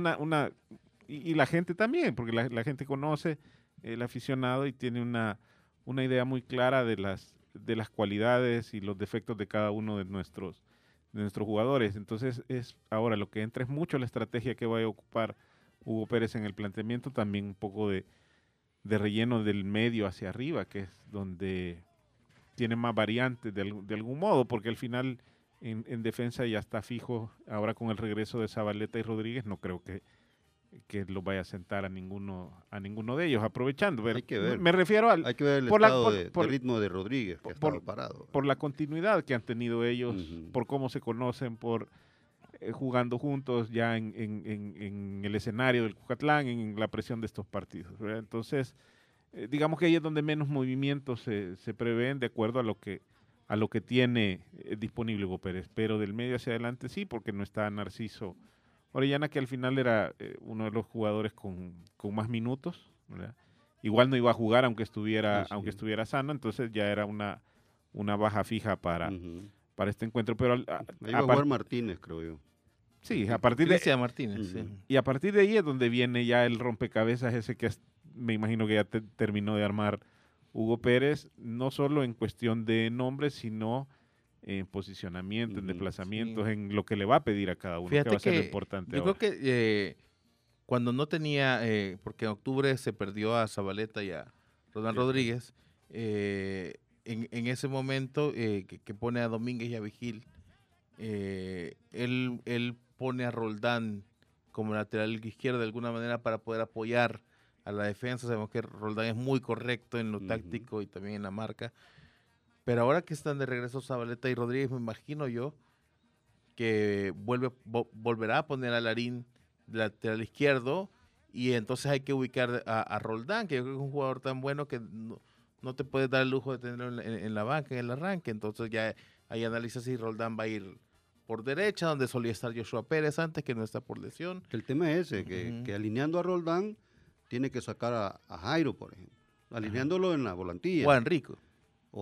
y la gente también, porque la gente conoce el aficionado y tiene una idea muy clara de las cualidades y los defectos de cada uno de nuestros jugadores. Entonces, ahora lo que entra es mucho la estrategia que vaya a ocupar Hugo Pérez en el planteamiento, también un poco de relleno del medio hacia arriba, que es donde tiene más variantes de algún modo, porque al final en defensa ya está fijo. Ahora con el regreso de Zabaleta y Rodríguez, no creo que lo vaya a sentar a ninguno de ellos, aprovechando. Hay que ver. Me refiero al... Hay que ver el por estado la- por- de ritmo de Rodríguez, que ha estado parado. por la continuidad que han tenido ellos, Ujú. por cómo se conocen, por jugando juntos ya en el escenario del Cucatlán, en la presión de estos partidos, ¿verdad? Entonces, digamos que ahí es donde menos movimientos se prevén de acuerdo a lo que tiene disponible Hugo Pérez, pero del medio hacia adelante sí, porque no está Narciso Orellana, que al final era uno de los jugadores con más minutos, ¿verdad? Igual no iba a jugar aunque estuviera sano, entonces ya era una baja fija para este encuentro. Pero Ahí va a jugar Martínez, creo yo. Sí, a partir de Cristian Martínez, sí. Y a partir de ahí es donde viene ya el rompecabezas ese que me imagino que ya terminó de armar Hugo Pérez, no solo en cuestión de nombres, sino en posicionamiento, en desplazamientos, sí. en lo que le va a pedir a cada uno, Fíjate que va a ser lo que importante yo ahora. creo que cuando no tenía, porque en octubre se perdió a Zabaleta y a Ronald Rodríguez, en ese momento que pone a Domínguez y a Vigil, él pone a Roldán como lateral izquierdo de alguna manera para poder apoyar a la defensa. Sabemos que Roldán es muy correcto en lo táctico y también en la marca. Pero ahora que están de regreso Zabaleta y Rodríguez, me imagino yo que volverá a poner a Larín de lateral izquierdo y entonces hay que ubicar a Roldán, que yo creo que es un jugador tan bueno que no te puedes dar el lujo de tenerlo en la banca, en el arranque. Entonces ya ahí analiza si Roldán va a ir por derecha, donde solía estar Joshua Pérez antes, que no está por lesión. El tema es ese, que alineando a Roldán tiene que sacar a Jairo, por ejemplo, alineándolo en la volantilla. O a Enrico. O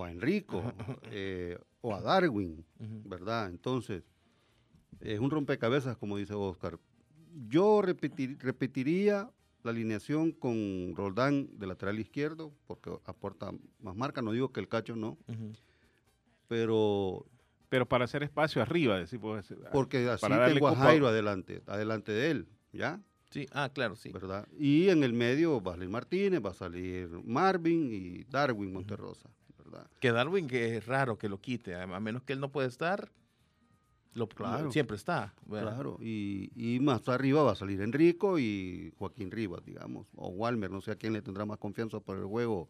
a Darwin, ¿verdad? Entonces, es un rompecabezas, como dice Oscar. Yo repetiría la alineación con Roldán de lateral izquierdo, porque aporta más marca, no digo que el Cacho no, pero para hacer espacio arriba, porque así para darle tengo a cupo Jairo adelante de él, ¿ya? Sí, claro, sí. ¿Verdad? Y en el medio va a salir Martínez, va a salir Marvin y Darwin Monterrosa, ¿verdad? Que Darwin, que es raro que lo quite, a menos que él no puede estar, Claro. siempre está. ¿verdad? Claro, y más arriba va a salir Enrico y Joaquín Rivas, digamos, o Walmer, no sé a quién le tendrá más confianza por el juego.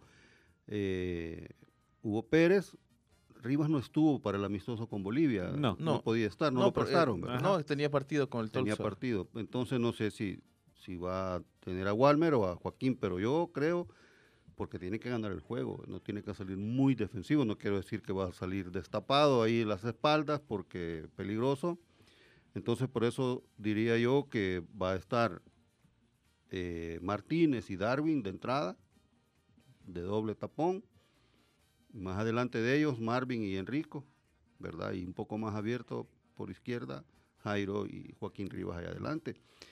Hugo Pérez, Rivas no estuvo para el amistoso con Bolivia, no podía estar, no lo prestaron, ¿verdad? No, tenía partido con el Tolso. Tenía partido, entonces no sé si va a tener a Walmer o a Joaquín, pero yo creo, porque tiene que ganar el juego, no tiene que salir muy defensivo, no quiero decir que va a salir destapado ahí en las espaldas, porque peligroso. Entonces por eso diría yo que va a estar Martínez y Darwin de entrada, de doble tapón, más adelante de ellos Marvin y Enrico, ¿verdad? Y un poco más abierto por izquierda, Jairo y Joaquín Rivas allá adelante.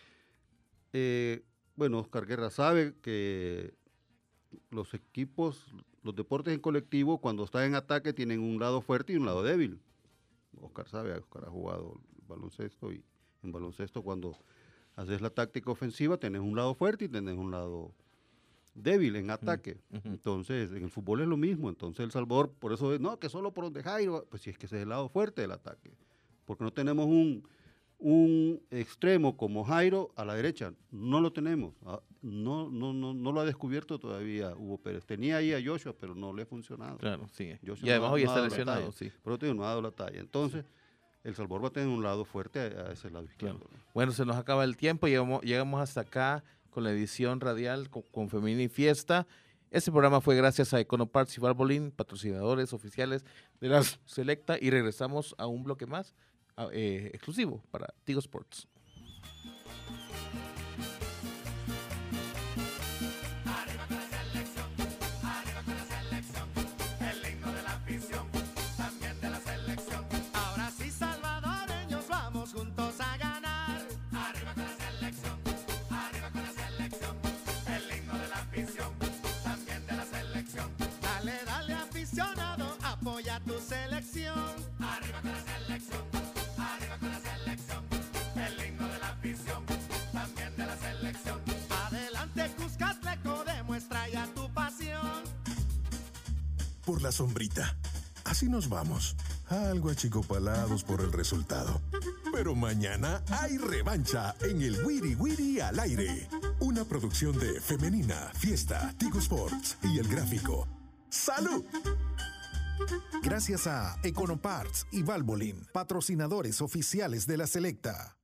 Bueno, Oscar Guerra sabe que los equipos, los deportes en colectivo, cuando están en ataque tienen un lado fuerte y un lado débil. Oscar sabe, Oscar ha jugado baloncesto, y en baloncesto cuando haces la táctica ofensiva tenés un lado fuerte y tenés un lado débil en ataque. Entonces, en el fútbol es lo mismo. Entonces, El Salvador, por eso, no, que solo por donde Jairo, pues si es que ese es el lado fuerte del ataque. Porque no tenemos un extremo como Jairo a la derecha, no lo tenemos, no lo ha descubierto todavía Hugo Pérez. Tenía ahí a Joshua, pero no le ha funcionado. Claro, sí. Joshua Y además hoy está dado la lesionado, talla. sí. Pero te digo, no ha dado la talla. Entonces, El Salvador va a tener un lado fuerte a ese lado izquierdo. Claro. Bueno, se nos acaba el tiempo, llegamos hasta acá con la edición radial con Femenina y Fiesta. Este programa fue gracias a Econoparts y Valvoline, patrocinadores oficiales de la Selecta, y regresamos a un bloque más exclusivo para Tigo Sports. Tu selección, arriba con la selección, arriba con la selección, el himno de la afición, también de la selección. Adelante Cuscatleco, demuestra ya tu pasión. Por la sombrita, así nos vamos, algo achicopalados por el resultado. Pero mañana hay revancha en el Wiri Wiri al aire, una producción de Femenina, Fiesta, Tigo Sports y El Gráfico. ¡Salud! Gracias a Econoparts y Valvoline, patrocinadores oficiales de la Selecta.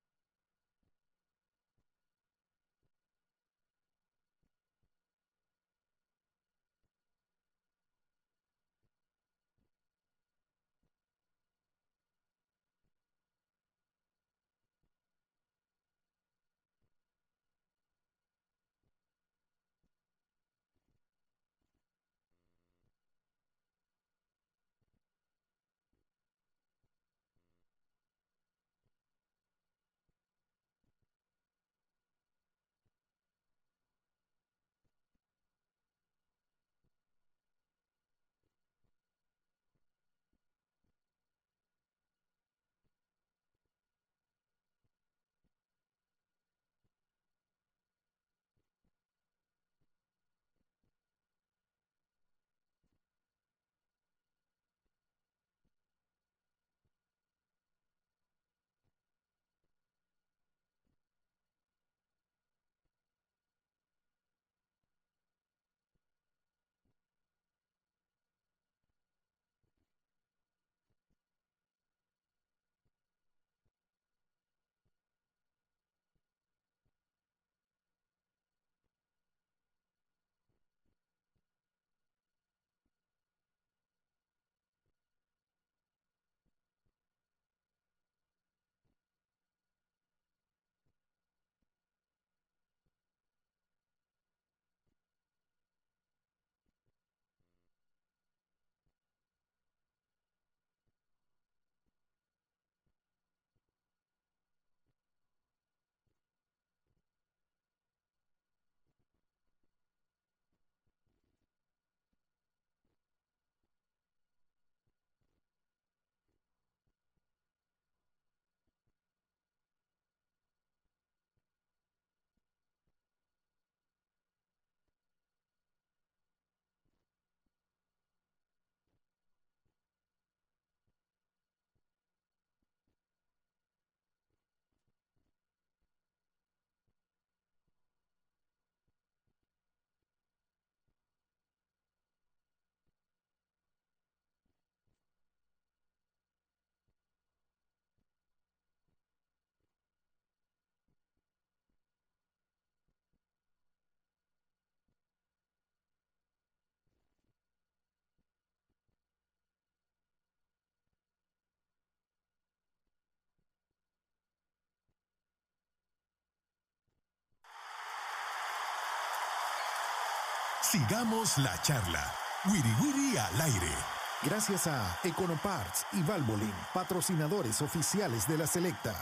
Sigamos la charla. Wiri Wiri al aire. Gracias a Econoparts y Valvoline, patrocinadores oficiales de la Selecta.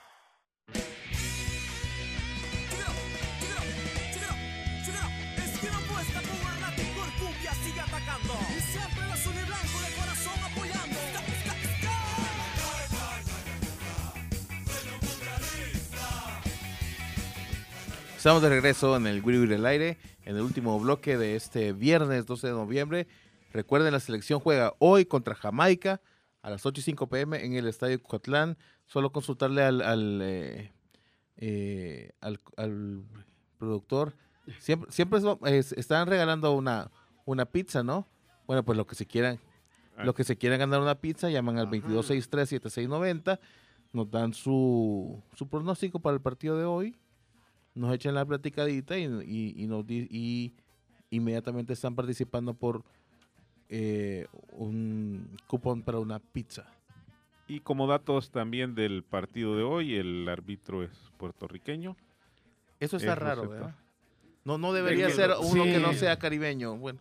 Estamos de regreso en el Wiri Wiri al aire, en el último bloque de este viernes 12 de noviembre. Recuerden, la selección juega hoy contra Jamaica a las 8:05 p.m. en el Estadio Cucatlán. Solo consultarle al productor. Siempre están regalando una pizza, ¿no? Bueno, pues lo que se quieran ganar una pizza, llaman al 2263-7690. Nos dan su pronóstico para el partido de hoy. nos echan la platicadita y inmediatamente están participando por un cupón para una pizza. Y como datos también del partido de hoy, el árbitro es puertorriqueño. Eso está Es raro, Rosetta. ¿verdad? No debería ser uno sí. que no sea caribeño. Bueno,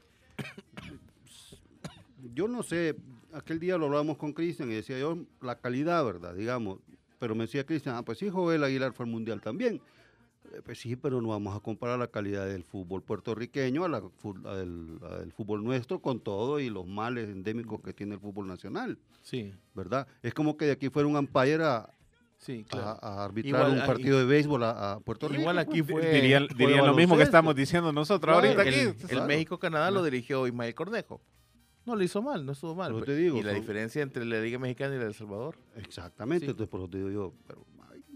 Yo no sé, aquel día lo hablábamos con Cristian y decía yo, la calidad, ¿verdad? Digamos, pero me decía Cristian, pues sí, Joel Aguilar fue al Mundial también. Pues sí, pero no vamos a comparar la calidad del fútbol puertorriqueño a la del fútbol nuestro con todo y los males endémicos que tiene el fútbol nacional. Sí. ¿Verdad? Es como que de aquí fuera un umpire sí, claro. a arbitrar Igual un partido de béisbol a Puerto Rico. Igual aquí fue... Dirían lo mismo que estamos diciendo nosotros Claro, ahorita el, aquí. el México-Canadá lo dirigió Ismael Cornejo. No lo hizo mal, no estuvo mal. Pero te digo, y la diferencia entre la Liga Mexicana y la de El Salvador. Exactamente, Sí. entonces por eso te digo yo, pero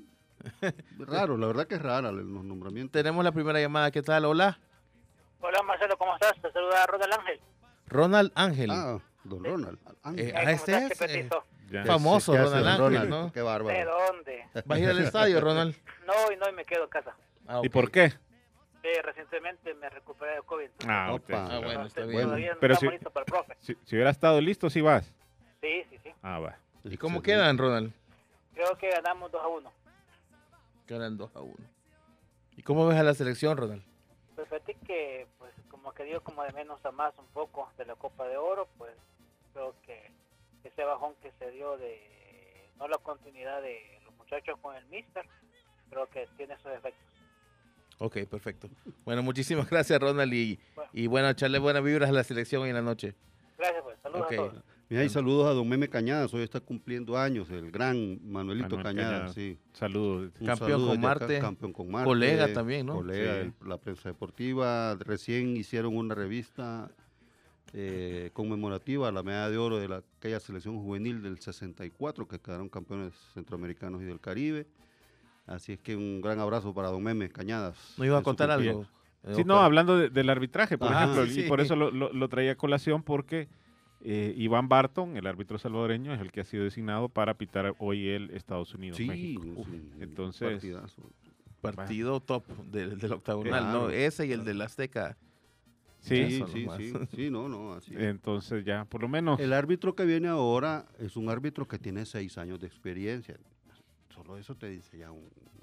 raro, la verdad que es rara los nombramientos. Tenemos la primera llamada, ¿qué tal? Hola. Hola Marcelo, ¿cómo estás? Te saluda Ronald Ángel. Ronald Ángel. Ah, don Ronald. Ángel. Este es Petizo? famoso, ¿Qué hace, Ronald don Ángel, Ronald? ¿no? Qué bárbaro. ¿De dónde? ¿Vas a ir al estadio, Ronald? No, y me quedo en casa. Ah, ¿Y por qué? Recientemente me recuperé de COVID. Ah, ok. Opa. bueno, está Entonces, bien. todavía no Pero estamos si- listos para el profe. Si hubiera estado listo, sí vas. Sí. Ah, va. ¿Y cómo quedan, Ronald? Creo que ganamos 2-1. Quedan 2-1. ¿Y cómo ves a la selección, Ronald? Pues fíjate que, pues, como que dio como de menos a más un poco de la Copa de Oro, pues creo que ese bajón que se dio de no la continuidad de los muchachos con el Mister, creo que tiene sus efectos. Ok, perfecto. Bueno, muchísimas gracias, Ronald. Y bueno, echarle buenas vibras a la selección hoy en la noche. Gracias, pues. Saludos Ok. a todos. Mira, y saludos a don Meme Cañadas, hoy está cumpliendo años, el gran Manuelito Manuel Cañadas, Cañadas. sí. Saludos. Un Campeón saludo con desde acá, Marte. campeón con Marte. Colega también, ¿no? Colega Sí. de la prensa deportiva. Recién hicieron una revista conmemorativa a la medalla de oro de aquella selección juvenil del 64, que quedaron campeones centroamericanos y del Caribe. Así es que un gran abrazo para don Meme Cañadas. ¿No iba a en su contar algo? cumpleaños. Sí, no, hablando del arbitraje, por Ajá, ejemplo, sí. y por eso lo traía a colación, porque Iván Barton, el árbitro salvadoreño, es el que ha sido designado para pitar hoy el Estados Unidos. Sí, México. sí, Entonces, partidazo. Partido top del octagonal, Claro. ¿no? Ese y el del Azteca. sí, Sí, son sí, los sí, más. sí, no, así es. entonces ya, por lo menos, El árbitro que viene ahora es un árbitro que tiene 6 años de experiencia. Solo eso te dice ya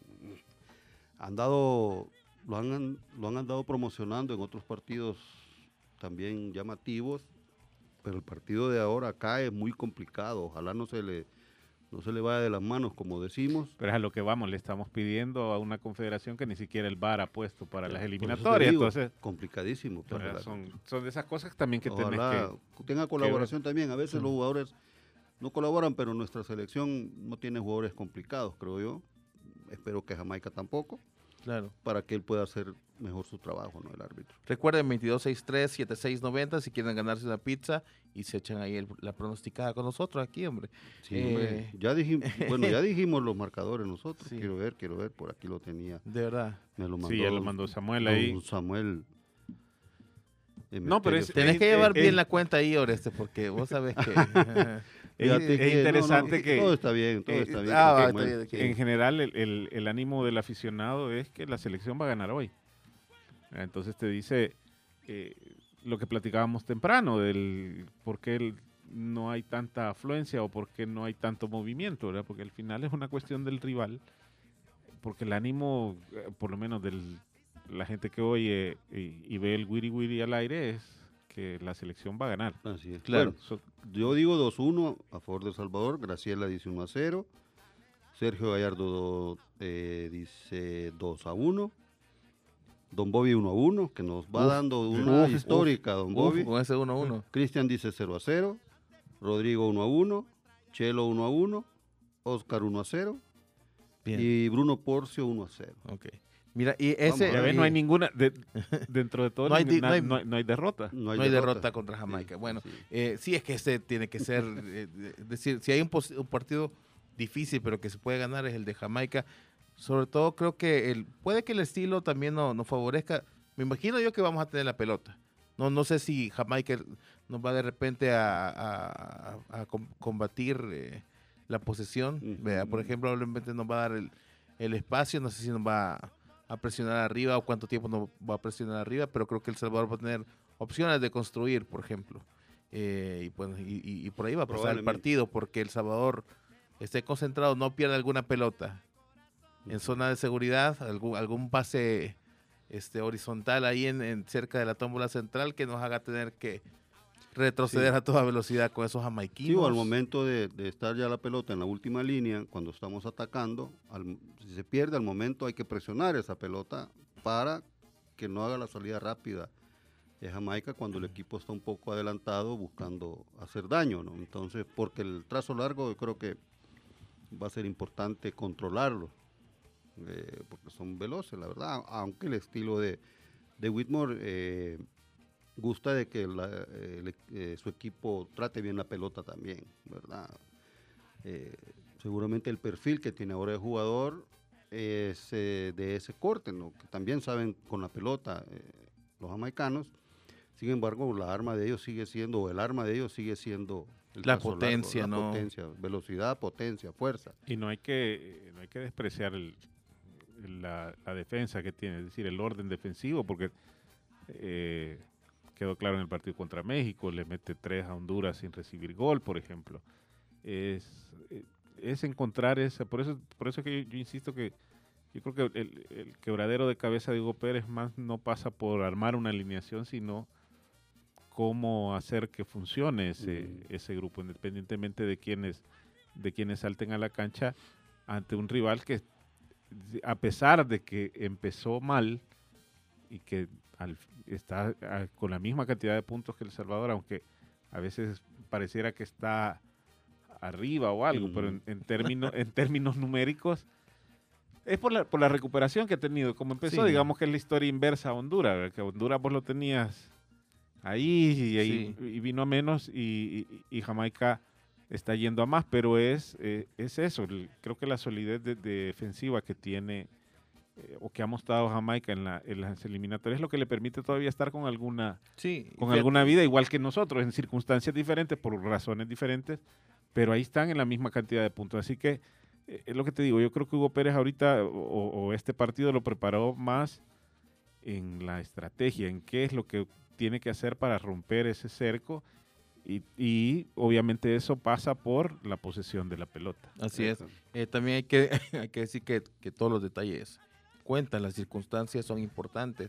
lo han andado promocionando en otros partidos también llamativos, pero el partido de ahora acá es muy complicado. Ojalá no se le vaya de las manos, como decimos. pero es a lo que vamos, le estamos pidiendo a una confederación que ni siquiera el VAR ha puesto para las Por eso te eliminatorias, digo, entonces complicadísimo. para ¿verdad? el son de esas cosas también que tenés Ojalá que... tenga colaboración también. A veces los jugadores no colaboran, pero nuestra selección no tiene jugadores complicados, creo yo. Espero que Jamaica tampoco, Claro. para que él pueda hacer mejor su trabajo, ¿no? El árbitro. Recuerden 2263-7690 si quieren ganarse una pizza y se echan ahí la pronosticada con nosotros aquí, hombre. Sí, hombre, ya dijimos los marcadores nosotros. Sí. Quiero ver, por aquí lo tenía. De verdad. Me lo mandó. Sí, ya lo mandó Samuel don ahí. Samuel. No, pero es- Tenés que llevar bien es- la cuenta ahí, Oreste, porque vos sabés que... Fíjate es que, interesante que... Todo está bien, todo está bien. Ah, porque, está bueno, bien, ok. En general, el ánimo del aficionado es que la selección va a ganar hoy. Entonces te dice lo que platicábamos temprano, del por qué no hay tanta afluencia o por qué no hay tanto movimiento, ¿verdad? Porque al final es una cuestión del rival, porque el ánimo, por lo menos de la gente que oye y ve el wiri wiri al aire, es que la selección va a ganar. Así es. Claro. Bueno, yo digo 2-1 a favor de El Salvador. Graciela dice 1-0. Sergio Gallardo dice 2-1. Don Bobby 1-1, que nos va dando una histórica, don Bobby. Con ese 1-1. Cristian dice 0-0. Rodrigo 1-1. Chelo 1-1. Oscar 1-0. Bien. Y Bruno Porcio 1-0. Ok. Mira, y ese... Ya ves, no hay ninguna, dentro de todo, No hay no hay derrota. No hay derrota contra Jamaica. Sí, Bueno, sí. sí, es que este tiene que ser, decir, si hay un partido difícil, pero que se puede ganar, es el de Jamaica. Sobre todo creo que puede que el estilo también nos favorezca. Me imagino yo que vamos a tener la pelota. No sé si Jamaica nos va de repente a combatir la posesión. ¿Verdad? Por ejemplo, probablemente nos va a dar el espacio. No sé si nos va a presionar arriba o cuánto tiempo no va a presionar arriba, pero creo que El Salvador va a tener opciones de construir, por ejemplo. Y por ahí va a pasar el partido, porque El Salvador esté concentrado, no pierda alguna pelota en zona de seguridad, algún pase horizontal ahí en cerca de la tómbola central que nos haga tener que retroceder a toda velocidad con esos jamaiquinos. Sí, o al momento de estar ya la pelota en la última línea, cuando estamos atacando, si se pierde al momento hay que presionar esa pelota para que no haga la salida rápida de Jamaica cuando el equipo está un poco adelantado buscando hacer daño, ¿no? Entonces, porque el trazo largo yo creo que va a ser importante controlarlo, porque son veloces, la verdad, aunque el estilo de Whitmore gusta de que su equipo trate bien la pelota también, ¿verdad? Seguramente el perfil que tiene ahora el jugador es de ese corte, ¿no? Que también saben con la pelota los jamaicanos. Sin embargo, el arma de ellos sigue siendo la potencia, largo, ¿no? Potencia, velocidad, potencia, fuerza. Y no hay que despreciar la defensa que tiene, es decir, el orden defensivo, porque quedó claro en el partido contra México, le mete 3 a Honduras sin recibir gol, por ejemplo. Es encontrar esa, por eso que yo insisto que yo creo que el quebradero de cabeza de Hugo Pérez más no pasa por armar una alineación, sino cómo hacer que funcione ese grupo, independientemente de quienes salten a la cancha ante un rival que, a pesar de que empezó mal y que está con la misma cantidad de puntos que El Salvador, aunque a veces pareciera que está arriba o algo, pero en términos numéricos es por la recuperación que ha tenido. Como empezó, digamos que es la historia inversa a Honduras, ¿verdad? Que a Honduras vos lo tenías ahí y vino a menos y Jamaica está yendo a más, pero es eso. Creo que la solidez defensiva que tiene o que ha mostrado Jamaica en las eliminatorias es lo que le permite todavía estar con alguna vida, igual que nosotros, en circunstancias diferentes, por razones diferentes, pero ahí están en la misma cantidad de puntos. Así que es lo que te digo, yo creo que Hugo Pérez ahorita o este partido lo preparó más en la estrategia, en qué es lo que tiene que hacer para romper ese cerco y obviamente eso pasa por la posesión de la pelota. Así es. También hay que decir que todos los detalles cuentan, las circunstancias son importantes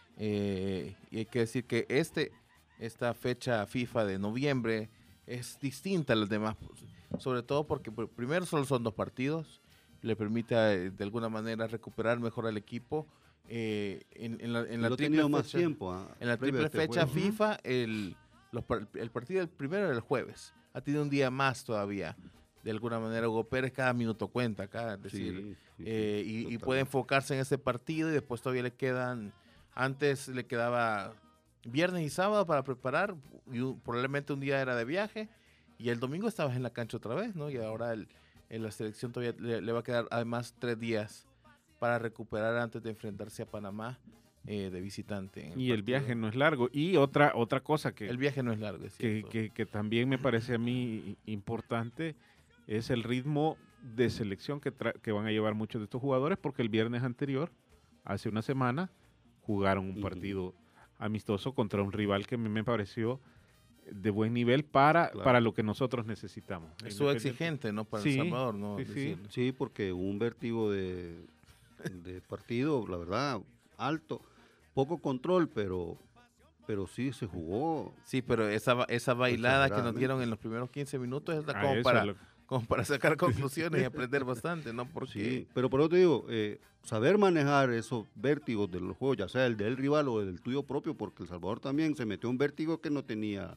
y hay que decir que esta fecha FIFA de noviembre es distinta a las demás, sobre todo porque primero solo son 2 partidos, le permite de alguna manera recuperar mejor al equipo. En la triple fecha FIFA el partido del primero era el jueves, ha tenido un día más todavía. De alguna manera Hugo Pérez cada minuto cuenta acá, es decir, y puede enfocarse en ese partido y después todavía antes le quedaba viernes y sábado para preparar, y probablemente un día era de viaje y el domingo estabas en la cancha otra vez, ¿no? Y ahora en la selección todavía le va a quedar además 3 días para recuperar antes de enfrentarse a Panamá de visitante. Y el viaje no es largo. Y otra cosa que... El viaje no es largo, es cierto. Que también me parece a mí importante es el ritmo de selección que van a llevar muchos de estos jugadores, porque el viernes anterior, hace una semana, jugaron un partido amistoso contra un rival que me pareció de buen nivel para lo que nosotros necesitamos. Estuvo exigente, ¿no? Para El Salvador, ¿no? Sí, porque hubo un vértigo de partido, la verdad, alto. Poco control, pero sí se jugó. Sí, pero esa bailada que nos dieron en los primeros 15 minutos es como para sacar conclusiones y aprender bastante, ¿no? Porque... Sí, pero por eso te digo, saber manejar esos vértigos de los juegos, ya sea el del rival o el del tuyo propio, porque El Salvador también se metió un vértigo que no tenía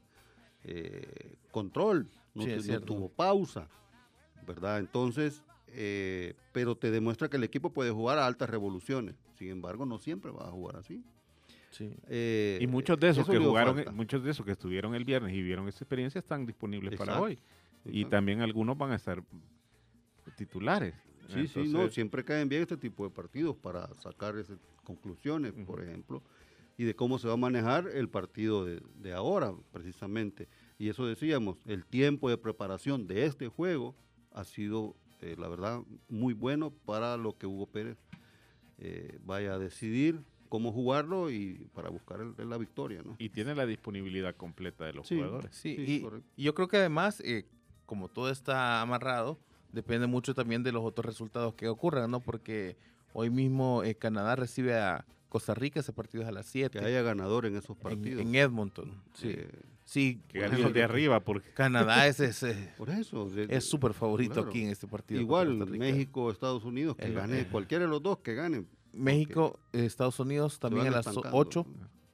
control, no tuvo pausa, ¿verdad? Entonces, pero te demuestra que el equipo puede jugar a altas revoluciones. Sin embargo, no siempre va a jugar así. Sí. Y muchos de esos que jugaron, muchos de esos que estuvieron el viernes y vieron esa experiencia están disponibles para hoy. Y también algunos van a estar titulares. Sí, entonces, no, siempre caen bien este tipo de partidos para sacar esas conclusiones, por ejemplo, y de cómo se va a manejar el partido de ahora, precisamente. Y eso decíamos, el tiempo de preparación de este juego ha sido, la verdad, muy bueno para lo que Hugo Pérez vaya a decidir cómo jugarlo y para buscar la victoria, ¿no? Y tiene la disponibilidad completa de los jugadores. Sí, y yo creo que además, como todo está amarrado, depende mucho también de los otros resultados que ocurran, ¿no? Porque hoy mismo Canadá recibe a Costa Rica, ese partido es a las 7. Que haya ganador en esos partidos. En Edmonton, sí. Que ganen los de arriba, porque Canadá es por eso es súper favorito, claro, aquí en este partido. Igual México, Estados Unidos, que gane, cualquiera de los dos que ganen. México, Estados Unidos también a las 8.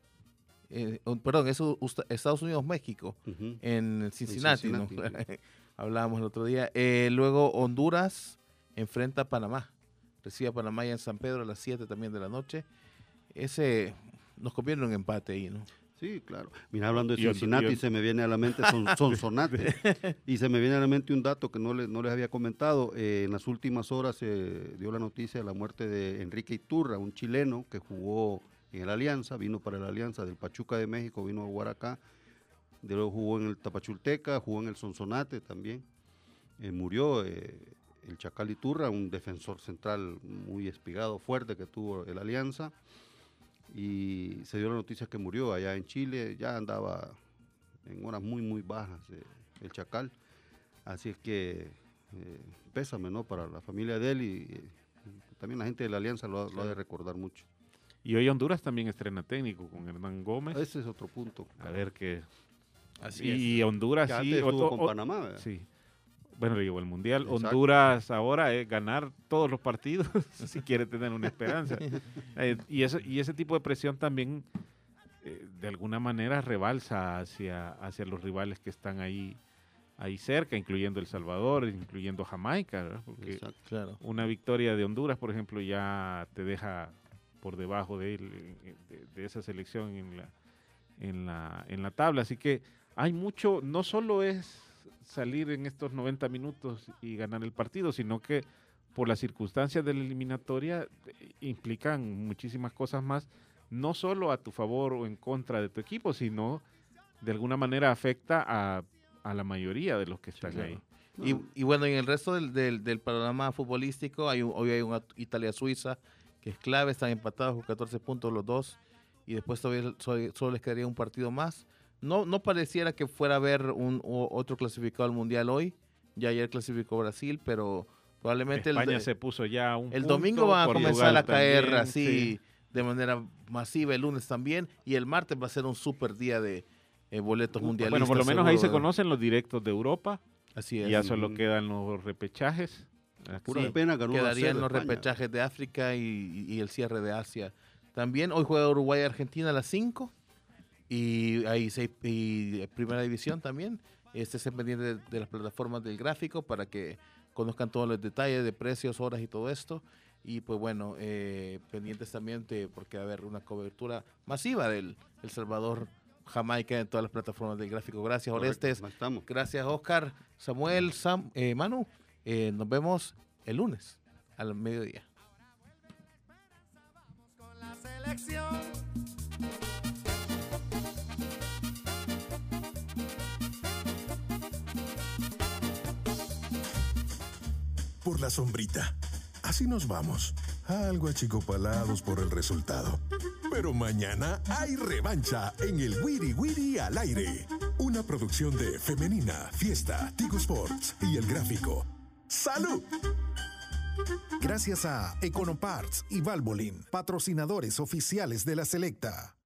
Perdón, eso Estados Unidos, México, en Cincinnati, ¿no? Hablábamos el otro día. Luego Honduras enfrenta a Panamá. Recibe a Panamá ya en San Pedro a las 7 también de la noche. Ese nos conviene un empate ahí, ¿no? Sí, claro. Mira, hablando de Cincinnati, se me viene a la mente Sonsonate. Y se me viene a la mente un dato que no les había comentado. En las últimas horas se dio la noticia de la muerte de Enrique Iturra, un chileno que jugó en el Alianza, vino para el Alianza del Pachuca de México, vino a jugar acá. Luego jugó en el Tapachulteca, jugó en el Sonsonate también. Murió el Chacal Iturra, un defensor central muy espigado, fuerte que tuvo el Alianza. Y se dio la noticia que murió allá en Chile, ya andaba en horas muy, muy bajas el Chacal. Así es que pésame, ¿no? Para la familia de él y también la gente de la Alianza lo ha de recordar mucho. Y hoy Honduras también estrena técnico con Hernán Gómez. Ese es otro punto. A ver qué. Así y es. Honduras que sí. Estuvo con Panamá, ¿verdad? Sí. Bueno, le llevó el Mundial. Exacto. Honduras ahora es ganar todos los partidos si quiere tener una esperanza. Y ese tipo de presión también, de alguna manera, rebalsa hacia los rivales que están ahí cerca, incluyendo El Salvador, incluyendo Jamaica, ¿verdad? Porque claro, una victoria de Honduras, por ejemplo, ya te deja por debajo de esa selección en la tabla. Así que hay mucho, no solo es salir en estos 90 minutos y ganar el partido, sino que por las circunstancias de la eliminatoria implican muchísimas cosas más, no solo a tu favor o en contra de tu equipo, sino de alguna manera afecta a la mayoría de los que están ahí. Y bueno, en el resto del panorama futbolístico, hoy hay una Italia-Suiza que es clave, están empatados con 14 puntos los dos, y después todavía solo les quedaría un partido más. No pareciera que fuera a haber otro clasificado al Mundial hoy. Ya ayer clasificó Brasil, pero probablemente España se puso ya el domingo van a comenzar a caer así de manera masiva, el lunes también, y el martes va a ser un super día de boletos mundialistas. Bueno, por lo menos ahí se conocen los directos de Europa. Así es. Ya solo quedan los repechajes. Pura pena ganó quedarían los repechajes de África y el cierre de Asia. También hoy juega Uruguay-Argentina a las 5. Y hay 6 y primera división también. Estén pendientes de las plataformas del gráfico para que conozcan todos los detalles de precios, horas y todo esto. Y pues bueno, pendientes también porque va a haber una cobertura masiva del El Salvador, Jamaica en todas las plataformas del gráfico. Gracias, Orestes. Gracias, Oscar, Samuel, Manu. Nos vemos el lunes al mediodía. Con la selección. Por la sombrita. Así nos vamos. Algo achicopalados por el resultado. Pero mañana hay revancha en el Wiri Wiri al aire. Una producción de Femenina, Fiesta, Tigo Sports y El Gráfico. ¡Salud! Gracias a Econoparts y Valvoline, patrocinadores oficiales de la Selecta.